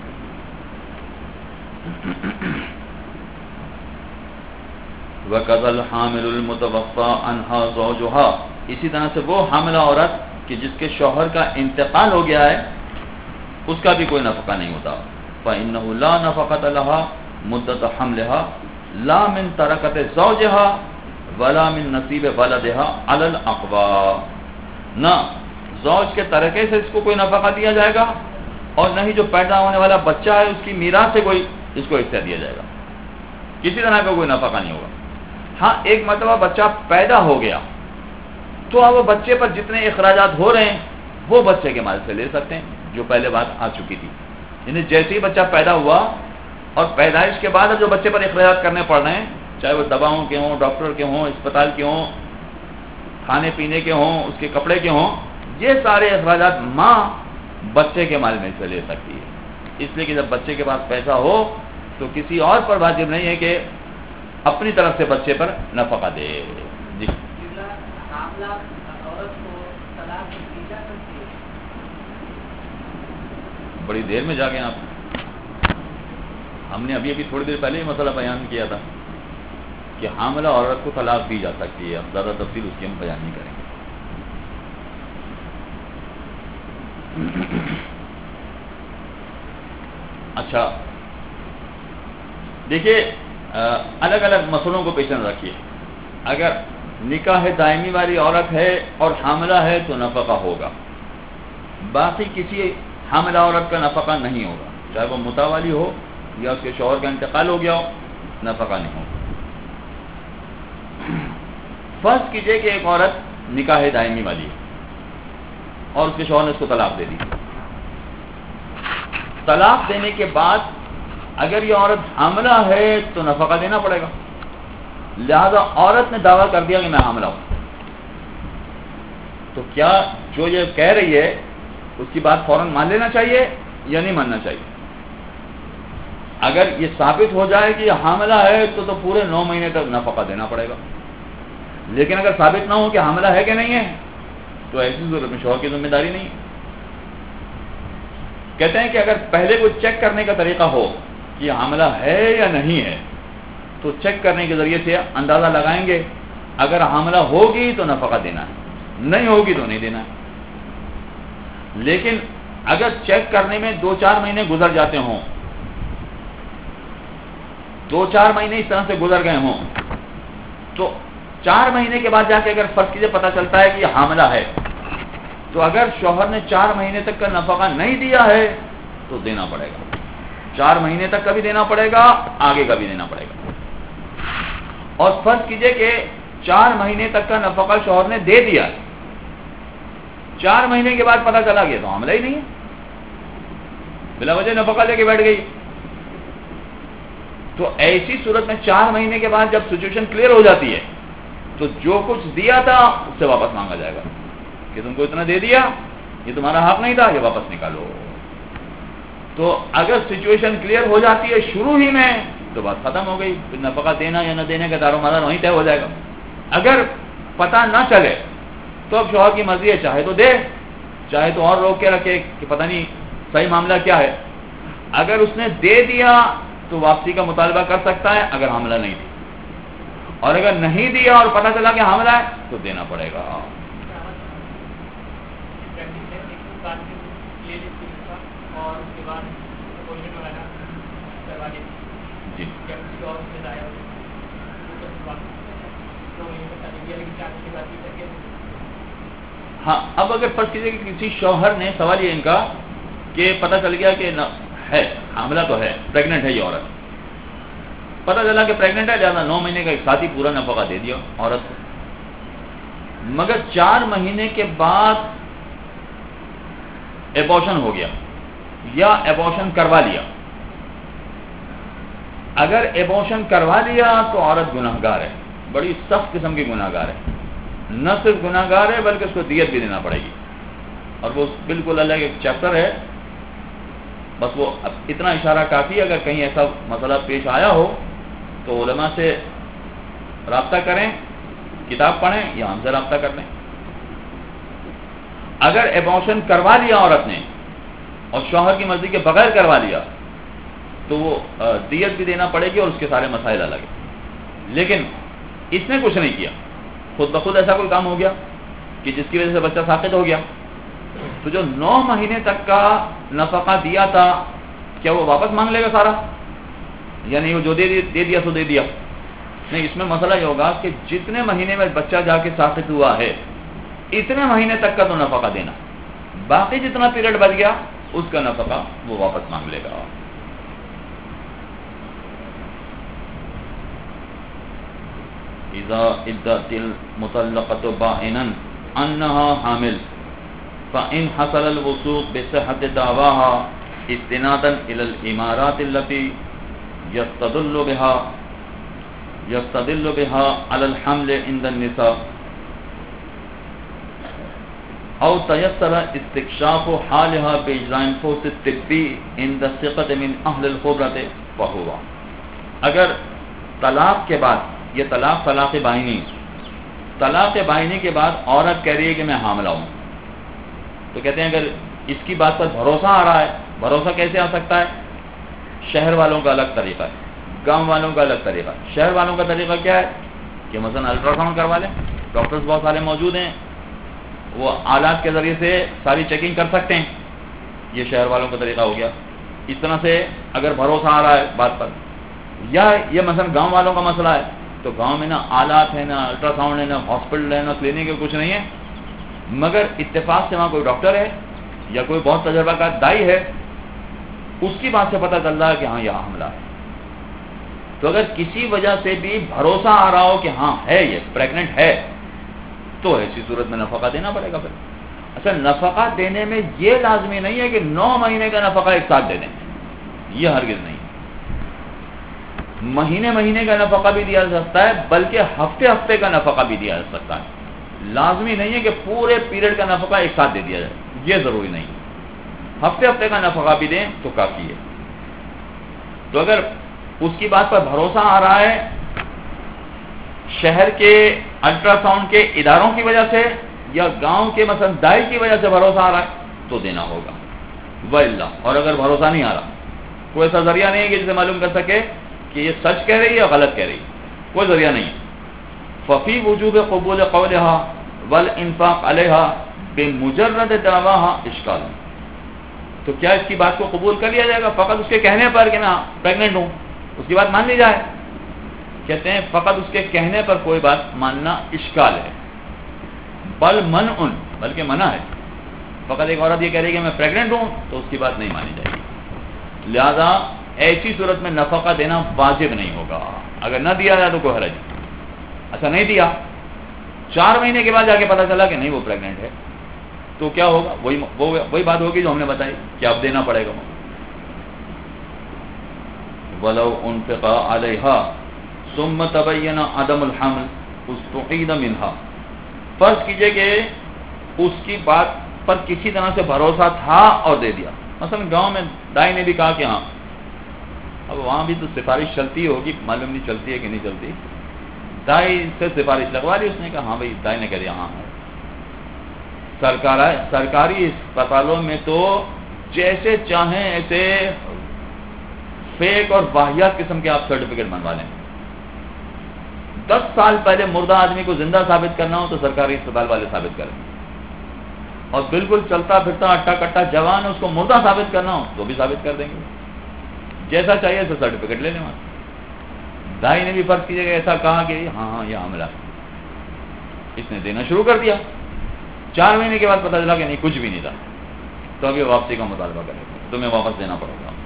وَقَضَى الْحَامِلُ الْمُتَوَفَّى عَنْهَا زَوْجُهَا، اسی طرح سے وہ حاملہ عورت کہ جس کے شوہر کا انتقال ہو گیا ہے، اس کا بھی کوئی نفقہ نہیں ہوتا. فَإِنَّهُ لَا نَفَقَةَ لَهَا مُدَّةَ حَمْلِهَا لَا مِنْ تَرَكَةِ زَوْجِهَا وَلَا مِنْ نَصِيبِ وَلَدِهَا عَلَى الْأَقْوَى. نہ زوج کے ترکے سے اس کو کوئی نفقہ دیا جائے گا، اور نہ ہی جو پیدا ہونے والا بچہ ہے اس کی میراث سے کوئی اس کو حصہ دیا جائے گا. کسی طرح کا کوئی نفقہ نہیں ہوگا. ہاں، ایک مرتبہ بچہ پیدا ہو گیا تو اب وہ بچے پر جتنے اخراجات ہو رہے ہیں وہ بچے کے مال سے لے سکتے ہیں، جو پہلے بات آ چکی تھی. یعنی جیسے ہی بچہ پیدا ہوا اور پیدائش کے بعد اب جو بچے پر اخراجات کرنے پڑ رہے ہیں، چاہے وہ دواؤں کے ہوں، ڈاکٹر کے ہوں، اسپتال کے ہوں، کھانے پینے کے ہوں، اس کے کپڑے کے ہوں، یہ سارے اخراجات ماں بچے کے مال میں سے لے سکتی ہے. اس لیے کہ جب بچے کے پاس پیسہ ہو تو کسی اور پر واجب نہیں ہے کہ اپنی طرف سے بچے پر نفقہ دے. جی بڑی دیر میں جا گئے آپ. ہم نے ابھی تھوڑی دیر پہلے ہی مسئلہ بیان کیا تھا کہ حاملہ عورت کو طلاق دی جا سکتی ہے. اب زیادہ تفصیل اس کی ہم بیان نہیں کریں گے. اچھا دیکھیے، الگ الگ مسئلوں کو پیش نظر رکھیے. اگر نکاح دائمی والی عورت ہے اور حاملہ ہے تو نفقہ ہوگا. باقی کسی حاملہ عورت کا نفقہ نہیں ہوگا، چاہے وہ متع والی ہو یا اس کے شوہر کا انتقال ہو گیا ہو، نفقہ نہیں ہوگا. فرض کیجئے کہ ایک عورت نکاح دائمی والی ہے اور اس کے شوہر نے اس کو طلاق دے دی. طلاق دینے کے بعد اگر یہ عورت حاملہ ہے تو نفقہ دینا پڑے گا. لہذا عورت نے دعویٰ کر دیا کہ میں حاملہ ہوں، تو کیا جو یہ کہہ رہی ہے اس کی بات فوراً مان لینا چاہیے یا نہیں ماننا چاہیے؟ اگر یہ ثابت ہو جائے کہ یہ حاملہ ہے تو پورے 9 مہینے تک نفقہ دینا پڑے گا، لیکن اگر ثابت نہ ہو کہ حاملہ ہے کہ نہیں ہے تو ایسی صورت میں شوہر کی ذمہ داری نہیں ہے۔ کہتے ہیں کہ اگر پہلے کوئی چیک کرنے کا طریقہ ہو کہ حاملہ ہے یا نہیں ہے تو چیک کرنے کے ذریعے سے اندازہ لگائیں گے، اگر حاملہ ہوگی تو نفقہ دینا ہے، نہیں ہوگی تو نہیں دینا ہے۔ لیکن اگر چیک کرنے میں 2-4 مہینے گزر جاتے ہوں، 2-4 مہینے اس طرح سے گزر گئے ہوں، تو 4 مہینے کے بعد جا کے اگر فرض کیجیے پتہ چلتا ہے کہ یہ حاملہ ہے، تو اگر شوہر نے 4 مہینے تک کا نفقہ نہیں دیا ہے تو دینا پڑے گا، 4 مہینے تک کا بھی دینا پڑے گا، آگے کا بھی دینا پڑے گا۔ اور فرض کیجئے کہ 4 مہینے تک کا نفقہ شوہر نے دے دیا، 4 مہینے کے بعد پتہ چلا گیا تو حاملہ ہی نہیں ہے، بلا وجہ نفقہ لے کے بیٹھ گئی، تو ایسی صورت میں 4 مہینے کے بعد جب سچویشن کلیئر ہو جاتی ہے تو جو کچھ دیا تھا اس سے واپس مانگا جائے گا کہ تم کو اتنا دے دیا، یہ تمہارا حق نہیں تھا، یہ واپس نکالو۔ تو اگر سچویشن کلیئر ہو جاتی ہے شروع ہی میں تو بات ختم ہو گئی، پھر نفقہ دینا یا نہ دینے کا دار و مدار وہیں طے ہو جائے گا۔ اگر پتہ نہ چلے تو اب شوہر کی مرضی ہے، چاہے تو دے، چاہے تو اور روک کے رکھے کہ پتہ نہیں صحیح معاملہ کیا ہے۔ اگر اس نے دے دیا تو واپسی کا مطالبہ کر سکتا ہے اگر حاملہ نہیں دی، اور اگر نہیں دیا اور پتہ چلا کہ حاملہ ہے تو دینا پڑے گا۔ جی ہاں، اب اگر فرض کیجیے کہ کسی شوہر نے، سوال یہ ان کا کہ پتہ چل گیا کہ ہے حاملہ تو ہے، پریگننٹ ہے یہ عورت، پتہ چلا کہ پریگننٹ ہے، لہٰذا 9 مہینے کا ایک ساتھ ہی پورا نفقہ دے دیا عورت کو، مگر 4 مہینے کے بعد ایبورشن ہو گیا یا ایبورشن کروا لیا۔ اگر ایبورشن کروا لیا تو عورت گناہ گار ہے، بڑی سخت قسم کی گناہ گار ہے، نہ صرف گناہ گار ہے بلکہ اس کو دیت بھی دینا پڑے گی، اور وہ بالکل الگ ایک چیپٹر ہے، بس وہ اتنا اشارہ کافی ہے۔ اگر کہیں ایسا مسئلہ پیش آیا ہو تو علماء سے رابطہ کریں، کتاب پڑھیں یا ہم سے رابطہ کر لیں۔ اگر ایبورشن کروا لیا عورت نے اور شوہر کی مرضی کے بغیر کروا لیا تو وہ دیت بھی دینا پڑے گی اور اس کے سارے مسائل الگ ہیں۔ لیکن اس نے کچھ نہیں کیا، خود بخود ایسا کوئی کام ہو گیا کہ جس کی وجہ سے بچہ ساقط ہو گیا، تو جو 9 مہینے تک کا نفقہ دیا تھا کیا وہ واپس مانگ لے گا سارا؟ یعنی وہ جو دے دیا سو دے دیا؟ نہیں، اس میں مسئلہ یہ ہوگا کہ جتنے مہینے میں بچہ جا کے ساقط ہوا ہے اتنے مہینے تک کا تو نفقہ دینا، باقی جتنا پیریڈ بچ گیا اس کا نفقہ وہ واپس مانگ لے گا۔ اذا ادت المطلقة بائنا انها حامل فان حصل الوثوق بصحة دعواها استنادا الى الامارات التي يستدل بها على الحمل عند النساء او تيسر استكشاف حالها باجراء الفحوص الطبي عند الثقة من اهل الخبرة فهو، اگر طلاق کے بعد، یہ طلاق بائنی، طلاق بائنی کے بعد عورت کہہ رہی ہے کہ میں حاملہ ہوں، تو کہتے ہیں اگر اس کی بات پر بھروسہ آ رہا ہے، بھروسہ کیسے آ سکتا ہے؟ شہر والوں کا الگ طریقہ ہے، گاؤں والوں کا الگ طریقہ ہے۔ شہر والوں کا طریقہ کیا ہے کہ مثلا الٹرا ساؤنڈ کروا لیں، ڈاکٹرز بہت سارے موجود ہیں، وہ آلات کے ذریعے سے ساری چیکنگ کر سکتے ہیں، یہ شہر والوں کا طریقہ ہو گیا۔ اس طرح سے اگر بھروسہ آ رہا ہے بات پر، یا یہ مثلا گاؤں والوں کا مسئلہ ہے تو گاؤں میں نہ آلات ہے، نہ الٹرا ساؤنڈ ہے، نہ ہاسپٹل ہے، نہ کلینک ہے، کچھ نہیں ہے، مگر اتفاق سے وہاں کوئی ڈاکٹر ہے یا کوئی بہت تجربہ کار دائی ہے، اس کی بات سے پتہ چل رہا ہے کہ ہاں یہاں حملہ ہے۔ تو اگر کسی وجہ سے بھی بھروسہ آ رہا ہو کہ ہاں ہے، یہ پریگننٹ ہے، تو ایسی صورت میں نفقہ دینا پڑے گا۔ پھر اچھا، نفقہ دینے میں یہ لازمی نہیں ہے کہ 9 مہینے کا نفقہ ایک ساتھ دے دیں، یہ ہرگز نہیں۔ مہینے مہینے کا نفقہ بھی دیا جا سکتا ہے، بلکہ ہفتے ہفتے کا نفقہ بھی دیا جا سکتا ہے. لازمی نہیں ہے کہ پورے پیریڈ کا نفقہ ایک ساتھ دے دیا جائے، یہ ضروری نہیں. ہفتے ہفتے کا نفقہ بھی دیں تو کافی ہے. تو اگر اس کی بات پر بھروسہ آ رہا ہے شہر کے الٹرا ساؤنڈ کے اداروں کی وجہ سے یا گاؤں کے مثلا دائی کی وجہ سے بھروسہ آ رہا ہے تو دینا ہوگا. واللہ، اور اگر بھروسہ نہیں آ رہا، کوئی ایسا ذریعہ نہیں ہے کہ جسے معلوم کر سکے کہ یہ سچ کہہ رہی ہے یا غلط کہہ رہی ہے، کوئی ذریعہ نہیں ہے. ففی وجوب قبول قولها والانفاق علیہا بمجرد دعواها اشکال. تو کیا اس کی بات کو قبول کر لیا جائے گا فقط اس کے کہنے پر کہ میں پریگننٹ ہوں، اس کی بات مان لی جائے؟ کہتے ہیں فقط اس کے کہنے پر کوئی بات ماننا اشکال ہے، بل منع، بلکہ منع ہے. فقط ایک عورت یہ کہہ رہی ہے کہ میں پریگننٹ ہوں تو اس کی بات نہیں مانی جائے گی. لہذا ایسی صورت میں نفقہ دینا واجب نہیں ہوگا. اگر نہ دیا جائے تو کوئی حرج نہیں. اچھا نہیں دیا، 4 مہینے کے بعد جا کے پتا چلا کہ نہیں وہ پریگننٹ ہے، تو کیا ہوگا؟ وہی بات ہوگی جو ہم نے بتائی کہ اب دینا پڑے گا. وَلَوْ أُنْفِقَ عَلَيْهَا ثُمَّ تَبَيَّنَ عَدَمُ الْحَمْلِ اُسْتُعِيدَ مِنْهَا. فرض کیجئے کہ اس کی بات پر کسی طرح سے بھروسہ تھا اور دے دیا. مثلا گاؤں میں دائی نے بھی کہا کہ ہاں، اب وہاں بھی تو سفارش چلتی ہوگی، معلوم نہیں چلتی ہے کہ نہیں چلتی. دائی سے سفارش لگوا لی، اس نے کہا ہاں بھائی، دائی نے کہہ دیا ہاں. سرکاری اسپتالوں میں تو جیسے چاہیں ایسے فیک اور واہیات قسم کے آپ سرٹیفکیٹ بنوا لیں. 10 سال پہلے مردہ آدمی کو زندہ ثابت کرنا ہو تو سرکاری اسپتال والے ثابت کریں، اور بالکل چلتا پھرتا اٹا کٹا جوان ہے اس کو مردہ ثابت کرنا ہو تو بھی ثابت کر دیں گے. جیسا چاہیے تو سرٹیفکیٹ لے لیں. دائی نے بھی فرض کیجیے گا ایسا کہا کہ ہاں ہاں یہ حاملہ ہے، اس نے دینا شروع کر دیا. 4 مہینے کے بعد پتہ چلا کہ نہیں، کچھ بھی نہیں تھا، تو اب یہ واپسی کا مطالبہ کرے گا، تمہیں واپس دینا پڑے گا.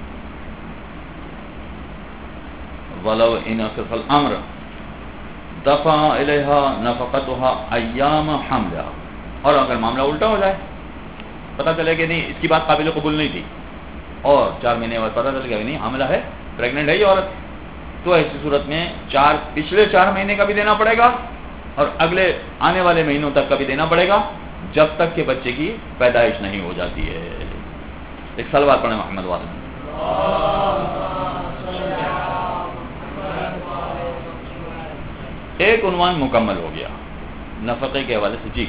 وَلَوْ إِنْ أَخَفَ الْأَمْرَ دَفَعَ إِلَيْهَا نَفَقَتُهَا أَيَّامَ حَمْلِهَا. اور اگر معاملہ الٹا ہو جائے، پتہ چلے کہ نہیں اس کی بات قابل قبول نہیں تھی، اور 4 مہینے بعد پتہ چل گیا کہ نہیں حاملہ ہے، پریگننٹ ہے یہ عورت، تو ایسی صورت میں پچھلے 4 مہینے کا بھی دینا پڑے گا اور اگلے آنے والے مہینوں تک کا بھی دینا پڑے گا، جب تک کہ بچے کی پیدائش نہیں ہو جاتی ہے. ایک سلوات پڑھیں محمد والے. ایک عنوان مکمل ہو گیا نفقے کے حوالے سے. جی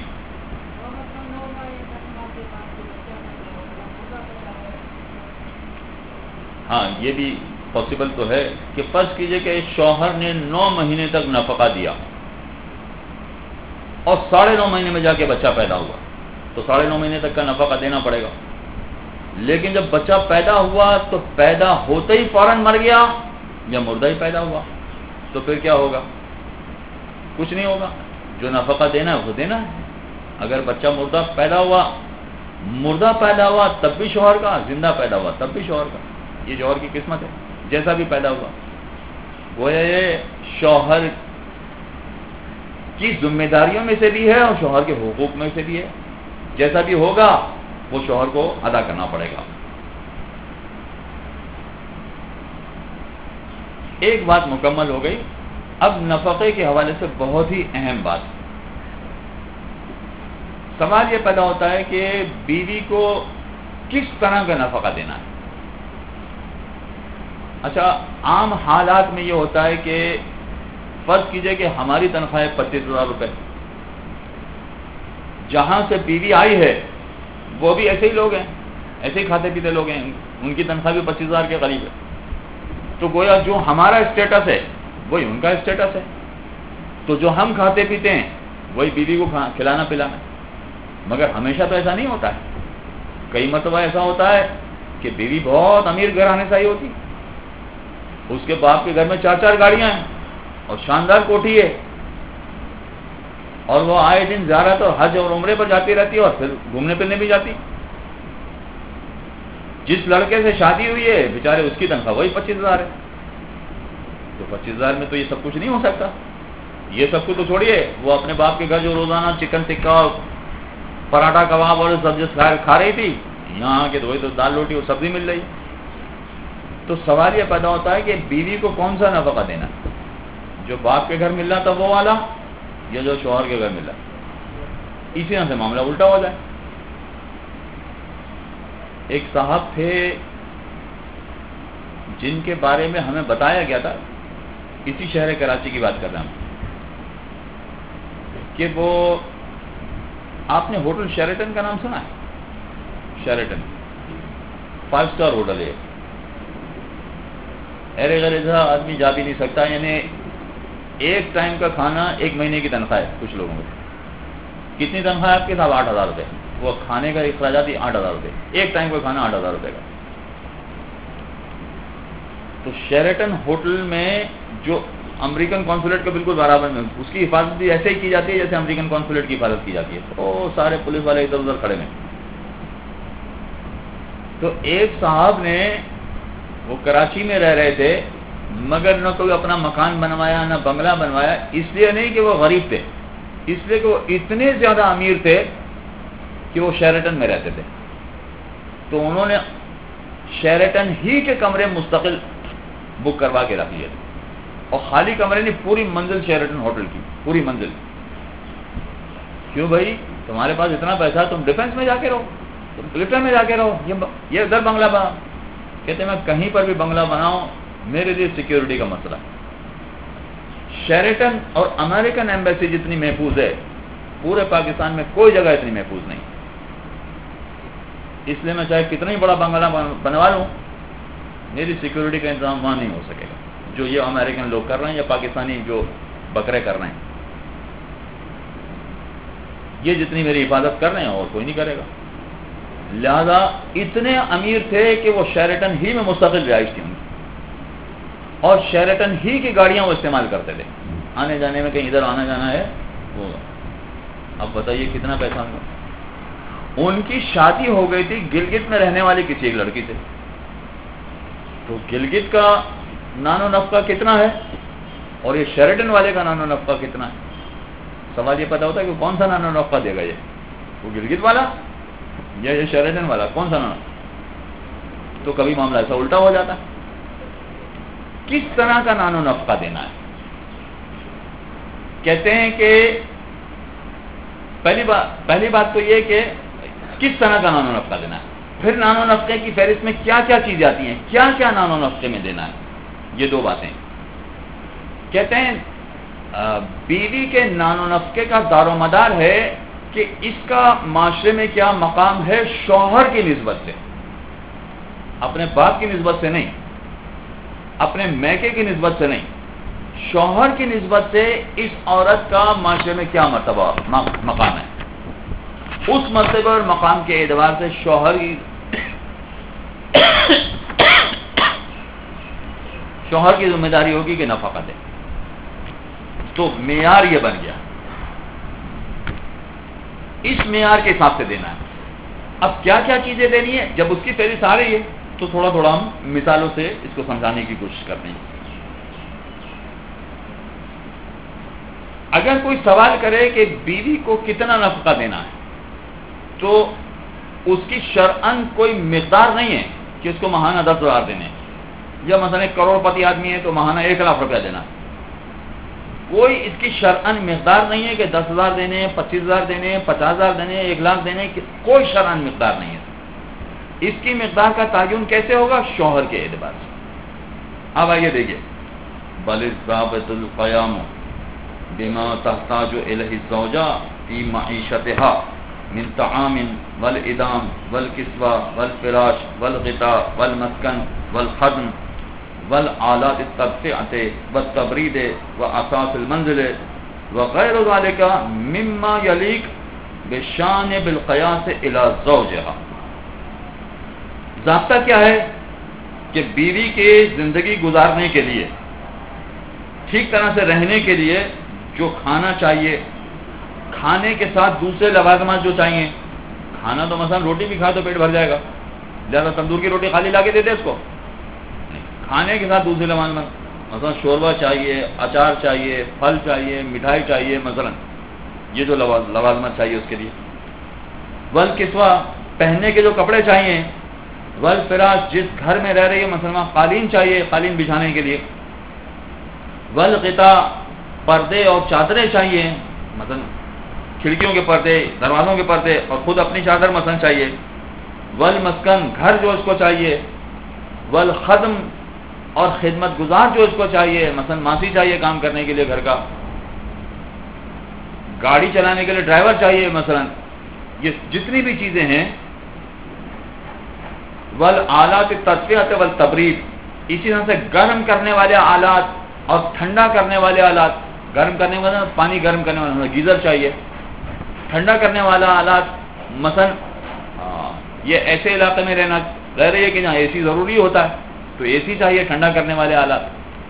ہاں، یہ بھی پاسبل تو ہے کہ فرض کیجئے کہ شوہر نے 9 مہینے تک نفقہ دیا اور 9.5 مہینے میں جا کے بچہ پیدا ہوا، تو 9.5 مہینے تک کا نفقہ دینا پڑے گا. لیکن جب بچہ پیدا ہوا تو پیدا ہوتے ہی فوراً مر گیا یا مردہ ہی پیدا ہوا، تو پھر کیا ہوگا؟ کچھ نہیں ہوگا. جو نفقہ دینا ہے وہ دینا ہے. اگر بچہ مردہ پیدا ہوا تب بھی شوہر کا، زندہ پیدا ہوا تب بھی شوہر کا. یہ شوہر کی قسمت ہے، جیسا بھی پیدا ہوا. گویا یہ شوہر کی ذمہ داریوں میں سے بھی ہے اور شوہر کے حقوق میں سے بھی ہے. جیسا بھی ہوگا وہ شوہر کو ادا کرنا پڑے گا. ایک بات مکمل ہو گئی. اب نفقے کے حوالے سے بہت ہی اہم بات، سوال یہ پیدا ہوتا ہے کہ بیوی کو کس طرح کا نفقہ دینا ہے. اچھا، عام حالات میں یہ ہوتا ہے کہ فرض کیجئے کہ ہماری تنخواہ 25,000 روپے، جہاں سے بیوی آئی ہے وہ بھی ایسے ہی لوگ ہیں، ایسے ہی کھاتے پیتے لوگ ہیں، ان کی تنخواہ بھی 25,000 کے قریب ہے. تو گویا جو ہمارا اسٹیٹس ہے وہی ان کا اسٹیٹس ہے. تو جو ہم کھاتے پیتے ہیں وہی بیوی کو کھلانا پلانا. مگر ہمیشہ تو ایسا نہیں ہوتا ہے. کئی مرتبہ ایسا ہوتا ہے کہ بیوی بہت امیر گھرانے سے آئی ہوتی، اس کے باپ کے گھر میں 4 گاڑیاں ہیں اور شاندار کوٹھی ہے، اور وہ آئے دن زیارت اور حج اور عمرے پر جاتی رہتی ہے اور پھر گھومنے پھرنے بھی جاتی. جس لڑکے سے شادی ہوئی ہے بیچارے اس کی تنخواہ وہی 25,000 ہے. تو 25,000 میں تو یہ سب کچھ نہیں ہو سکتا. یہ سب کچھ تو چھوڑیے، وہ اپنے باپ کے گھر جو روزانہ چکن ٹکا اور پراٹھا کباب اور سبزی کھا رہی تھی، یہاں کے تو وہی تو دال روٹی اور سبزی مل رہی. تو سوال یہ پیدا ہوتا ہے کہ بیوی کو کون سا نفقہ دینا، جو باپ کے گھر مل رہا تھا وہ والا یا جو شوہر کے گھر مل رہا؟ اسی طرح سے معاملہ الٹا ہو جائے۔ ایک صاحب تھے جن کے بارے میں ہمیں بتایا گیا تھا، اسی شہر کراچی کی بات کر رہا ہوں، کہ وہ، آپ نے ہوٹل شیرٹن کا نام سنا ہے؟ شیرٹن 5 اسٹار ہوٹل ہے، ارے غیر ایسا آدمی جا بھی نہیں سکتا، یعنی ایک ٹائم کا کھانا 1 مہینے کی تنخواہ ہے کچھ لوگوں کو۔ کتنی تنخواہ ہے آپ کے صاحب؟ 8,000 روپے۔ وہ کھانے کا اخراجات ہی 8,000 روپے، ایک ٹائم کا کھانا 8,000 روپے کا۔ تو شیرٹن ہوٹل میں جو امریکن کانسولیٹ کے بالکل برابر میں، اس کی حفاظت بھی ایسے ہی کی جاتی ہے جیسے امریکن کانسولیٹ کی حفاظت کی جاتی ہے، تو سارے پولیس والے ادھر ادھر کھڑے ہیں۔ تو ایک صاحب نے، وہ کراچی میں رہ رہے تھے، مگر نہ کوئی اپنا مکان بنوایا نہ بنگلہ بنوایا، اس لیے نہیں کہ وہ غریب تھے، اس لیے کہ وہ اتنے زیادہ امیر تھے کہ وہ شیرٹن میں رہتے تھے۔ تو انہوں نے شیرٹن ہی کے کمرے مستقل بک کروا کے رکھ لیے تھے، اور خالی کمرے نہیں، پوری منزل شیرٹن ہوٹل کی، پوری منزل۔ کیوں بھائی؟ تمہارے پاس اتنا پیسہ، تم ڈیفنس میں جا کے رہو، تم کلفٹن میں جا کے رہو، یہ ادھر بنگلہ بنا۔ کہتے ہیں میں کہیں پر بھی بنگلہ بناؤں، میرے لیے سیکیورٹی کا مسئلہ ہے۔ شیرٹن اور امریکن ایمبیسی جتنی محفوظ ہے، پورے پاکستان میں کوئی جگہ اتنی محفوظ نہیں۔ اس لیے میں چاہے کتنا ہی بڑا بنگلہ بنوا لوں، میری سیکیورٹی کا انتظام وہاں نہیں ہو سکے گا، جو یہ امریکن لوگ کر رہے ہیں یا پاکستانی جو بکرے کر رہے ہیں، یہ جتنی میری حفاظت کر رہے ہیں اور کوئی نہیں کرے گا۔ لہذا اتنے امیر تھے کہ وہ شیرٹن ہی میں مستقل رہائش تھی ان کی، اور شیرٹن ہی کی گاڑیاں وہ استعمال کرتے تھے آنے جانے میں، کہیں ادھر آنا جانا ہے وہ۔ اب بتائیے کتنا پیسہ ہوگا۔ ان کی شادی ہو گئی تھی گلگت میں رہنے والی کسی ایک لڑکی سے، تو گلگت کا نان و نفقہ کتنا ہے اور یہ شیرٹن والے کا نان و نفقہ کتنا ہے؟ سوال یہ پتا ہوتا ہے کہ کون سا نان و نفقہ دے گا، یہ وہ گلگت والا یا یہ شیرٹن والا، کون سا نان؟ تو کبھی معاملہ ایسا الٹا ہو جاتا ہے۔ کس طرح کا نان و نفقہ دینا ہے؟ کہتے ہیں کہ پہلی بات تو یہ کہ کس طرح کا نان و نفقہ دینا ہے، پھر نان و نفقے کی فہرست میں کیا کیا چیزیں آتی ہیں، کیا کیا نان و نفقے میں دینا ہے، یہ 2 باتیں۔ کہتے ہیں بیوی کے نان و نفقے کا دار و مدار ہے کہ اس کا معاشرے میں کیا مقام ہے شوہر کی نسبت سے، اپنے باپ کی نسبت سے نہیں، اپنے میکے کی نسبت سے نہیں، شوہر کی نسبت سے اس عورت کا معاشرے میں کیا مرتبہ مقام ہے۔ اس مرتبہ اور مقام کے اعتبار سے شوہر کی ذمہ داری ہوگی کہ نفقہ دے۔ تو معیار یہ بن گیا، اس معیار کے حساب سے دینا ہے۔ اب کیا کیا چیزیں دینی ہے، جب اس کی فہرست آ رہی ہے تو تھوڑا تھوڑا ہم مثالوں سے اس کو سمجھانے کی کوشش کرتے ہیں۔ اگر کوئی سوال کرے کہ بیوی کو کتنا نفقہ دینا ہے، تو اس کی شرعاً کوئی مقدار نہیں ہے کہ اس کو ماہانہ 10,000 دینے، یا مثلا ایک کروڑ پتی آدمی ہے تو ماہانہ 1,00,000 روپیہ دینا۔ کوئی اس کی شرعاً مقدار نہیں ہے کہ 10,000 دینے، 25,000 دینے، 50,000 دینے، 1,00,000 دینے، کوئی شرعاً مقدار نہیں ہے۔ اس کی مقدار کا تعین کیسے ہوگا؟ شوہر کے اعتبار سے۔ اب آئیے دیکھیے، بل ضابط القیام بما تحتاج الیہ الزوجہ فی معیشتها من طعام والادام والکسوہ والفراش والغطاء والمسکن والخدم والآلات التدفئة والتبرید واساس المنزل وغیر ذلك مما یلیق بشان بالقیاس الی زوجها۔ ضابطہ کیا ہے کہ بیوی کے زندگی گزارنے کے لیے، ٹھیک طرح سے رہنے کے لیے جو کھانا چاہیے، کھانے کے ساتھ دوسرے لوازمات جو چاہیے، کھانا تو مثلا روٹی بھی کھا تو پیٹ بھر جائے گا، زیادہ تندور کی روٹی خالی لا کے دیتے اس کو نہیں، کھانے کے ساتھ دوسرے لوازمات، مثلا شوربہ چاہیے، اچار چاہیے، پھل چاہیے، مٹھائی چاہیے، مثلا یہ جو لوازمات چاہیے اس کے لیے۔ والکسوہ، پہننے کے جو کپڑے چاہیے، والفراش جس گھر میں رہ رہی ہے مثلا قالین چاہیے قالین بچھانے کے لیے، والغطاء پردے اور چادریں چاہیے، مثلا کھڑکیوں کے پردے، دروازوں کے پردے اور خود اپنی چادر مثلا چاہیے، والمسکن گھر جو اس کو چاہیے، والخدم اور خدمت گزار جو اس کو چاہیے، مثلا ماسی چاہیے کام کرنے کے لیے گھر کا، گاڑی چلانے کے لیے ڈرائیور چاہیے مثلا، یہ جتنی بھی چیزیں ہیں، والآلات التدفئة والتبرید، اسی طرح سے گرم کرنے والے آلات اور ٹھنڈا کرنے والے آلات، گرم کرنے والے پانی گرم کرنے والا گیزر چاہیے، ٹھنڈا کرنے والا آلات مثلا یہ ایسے علاقے میں رہ رہی ہے کہ جہاں اے سی ضروری ہوتا ہے تو اے سی چاہیے، ٹھنڈا کرنے والے آلات،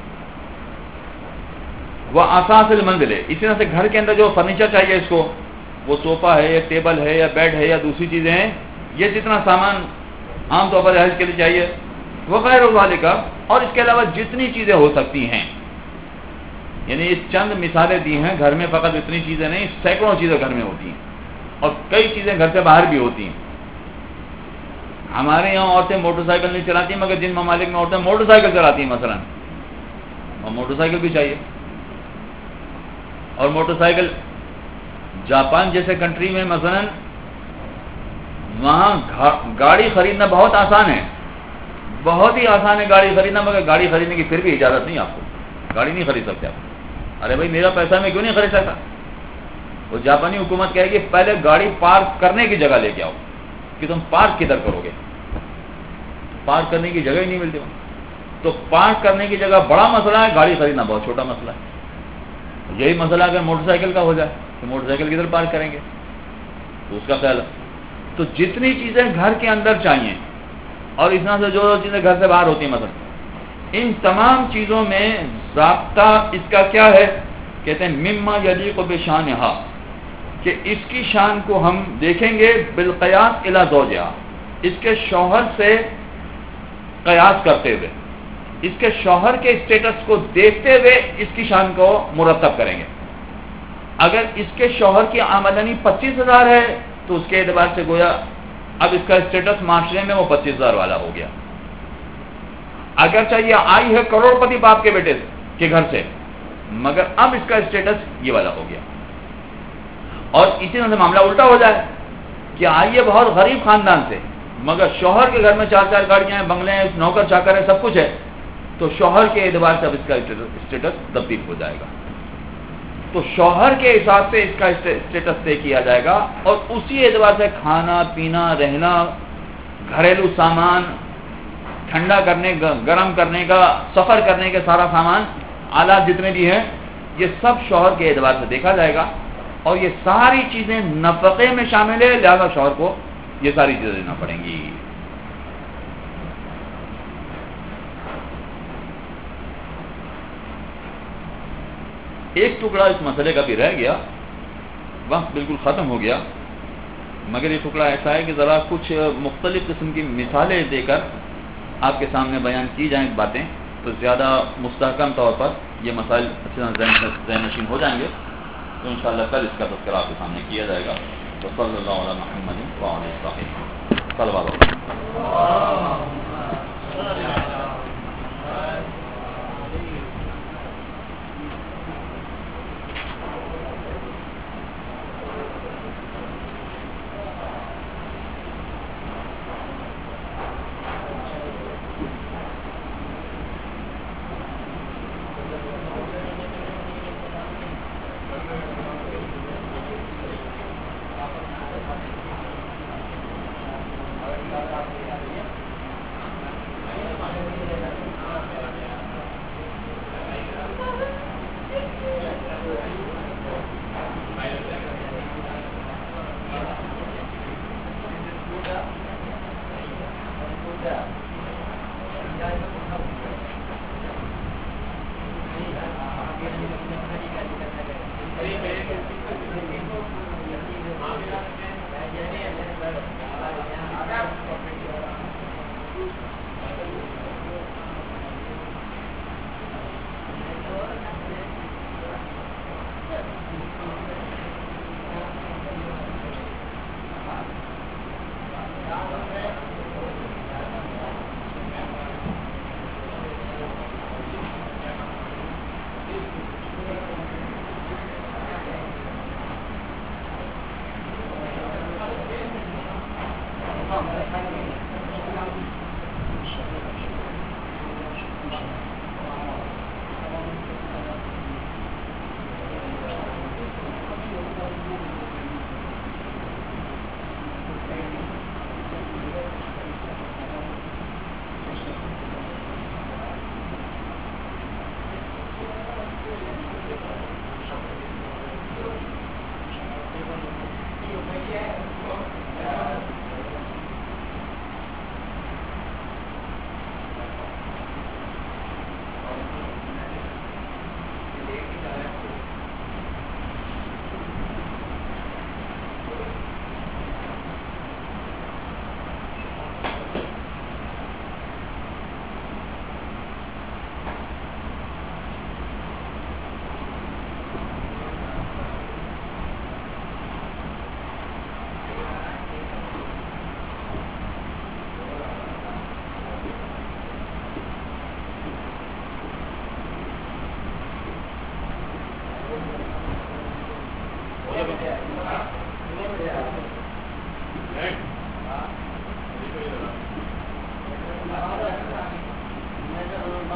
وہ اساس المنزل ہے، اسی طرح سے گھر کے اندر جو فرنیچر چاہیے اس کو، وہ صوفہ ہے یا ٹیبل ہے یا بیڈ ہے یا دوسری چیزیں ہیں، یہ جتنا سامان عام طور پر رہائش کے لیے چاہیے، وغیرہ ذالک، اور اس کے علاوہ جتنی چیزیں ہو سکتی ہیں، یعنی یہ چند مثالیں دی ہیں، گھر میں فقط اتنی چیزیں نہیں، سینکڑوں چیزیں گھر میں ہوتی ہیں اور کئی چیزیں گھر سے باہر بھی ہوتی ہیں۔ ہمارے یہاں عورتیں موٹر سائیکل نہیں چلاتی مگر جن ممالک میں عورتیں موٹر سائیکل چلاتی ہیں مثلا، اور موٹر سائیکل بھی چاہیے، اور موٹر سائیکل جاپان جیسے کنٹری میں مثلا وہاں گاڑی خریدنا بہت آسان ہے، بہت ہی آسان ہے گاڑی خریدنا، مگر گاڑی خریدنے کی پھر بھی اجازت نہیں، آپ کو گاڑی نہیں خرید سکتے آپ۔ ارے بھائی میرا پیسہ میں کیوں نہیں خرید سکتا؟ وہ جاپانی حکومت کہے گی پہلے گاڑی پارک کرنے کی جگہ لے کے آؤ، کہ تم پارک کدھر کرو گے، پارک کرنے کی جگہ ہی نہیں ملتی وہاں، تو پارک کرنے کی جگہ بڑا مسئلہ ہے، گاڑی خریدنا بہت چھوٹا مسئلہ ہے۔ یہی مسئلہ اگر موٹر سائیکل کا ہو جائے تو موٹر سائیکل کدھر پارک کریں گے، تو اس کا خیال ہے۔ تو جتنی چیزیں گھر کے اندر چاہیے اور اس طرح سے جو چیزیں گھر سے باہر ہوتی ہیں مثلا، ان تمام چیزوں میں ضابطہ اس کا کیا ہے؟ کہتے ہیں مما یلیق بشانہا، کہ اس کی شان کو ہم دیکھیں گے بالقیاس الی زوجہا، اس کے شوہر سے قیاس کرتے ہوئے، اس کے شوہر کے اسٹیٹس کو دیکھتے ہوئے اس کی شان کو مرتب کریں گے۔ اگر اس کے شوہر کی آمدنی 25,000 ہے تو اس کے اعتبار سے گویا اب اس کا اسٹیٹس معاشرے میں وہ 25,000 والا ہو گیا۔ اگر چاہیے آئی ہے کروڑ پتی باپ کے بیٹے کے گھر سے، مگر اب اس کا اسٹیٹس یہ والا ہو گیا۔ اور اسی طرح سے معاملہ الٹا ہو جائے کہ آئیے بہت غریب خاندان سے، مگر شوہر کے گھر میں 4 گاڑیاں ہیں، بنگلے ہیں، نوکر چاکر ہے، سب کچھ ہے، تو شوہر کے اعتبار سے اب اس کا اسٹیٹس تبدیل ہو جائے گا۔ تو شوہر کے حساب سے اس کا اسٹیٹس طے کیا جائے گا، اور اسی اعتبار سے کھانا پینا رہنا، گھریلو سامان، ٹھنڈا کرنے کا، گرم کرنے کا، سفر کرنے کے سارا سامان، آلات جتنے بھی ہیں، یہ سب شوہر کے اعتبار سے دیکھا جائے گا، اور یہ ساری چیزیں نفقے میں شامل ہے، لہذا شوہر کو یہ ساری چیزیں دینا پڑیں گی۔ ایک ٹکڑا اس مسئلے کا بھی رہ گیا، وقت بالکل ختم ہو گیا، مگر یہ ٹکڑا ایسا ہے کہ ذرا کچھ مختلف قسم کی مثالیں دے کر آپ کے سامنے بیان کی جائیں باتیں تو زیادہ مستحکم طور پر یہ مسائل اچھی طرح ذہن نشین ہو جائیں گے، تو انشاءاللہ کل اس کا تذکرہ آپ کے سامنے کیا جائے گا۔ تو صلی اللہ علیہ محمد وعلیہ وسلم، صلوات۔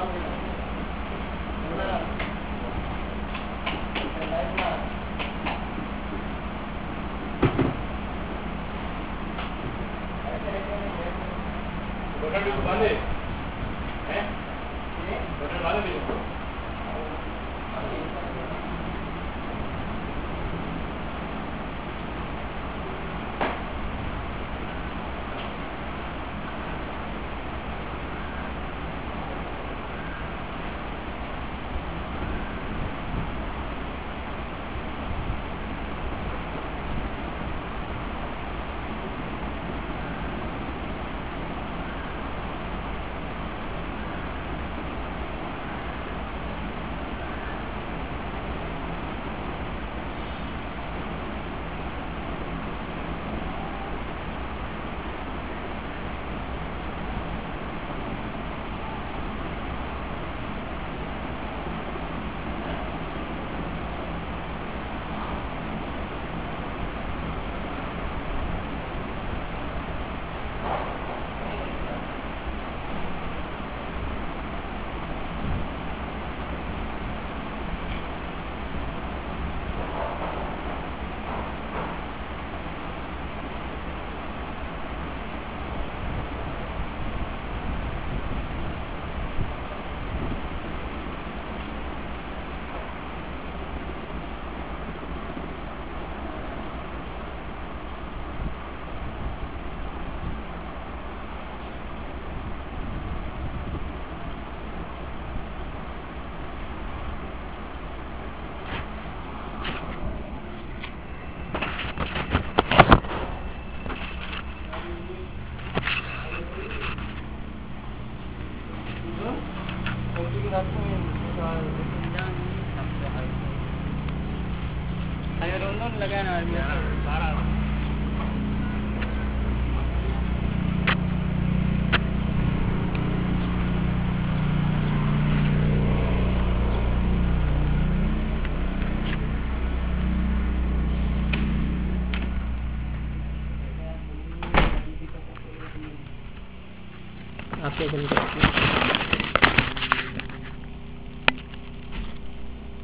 Mayroon nun, lagyan na. Para. आपके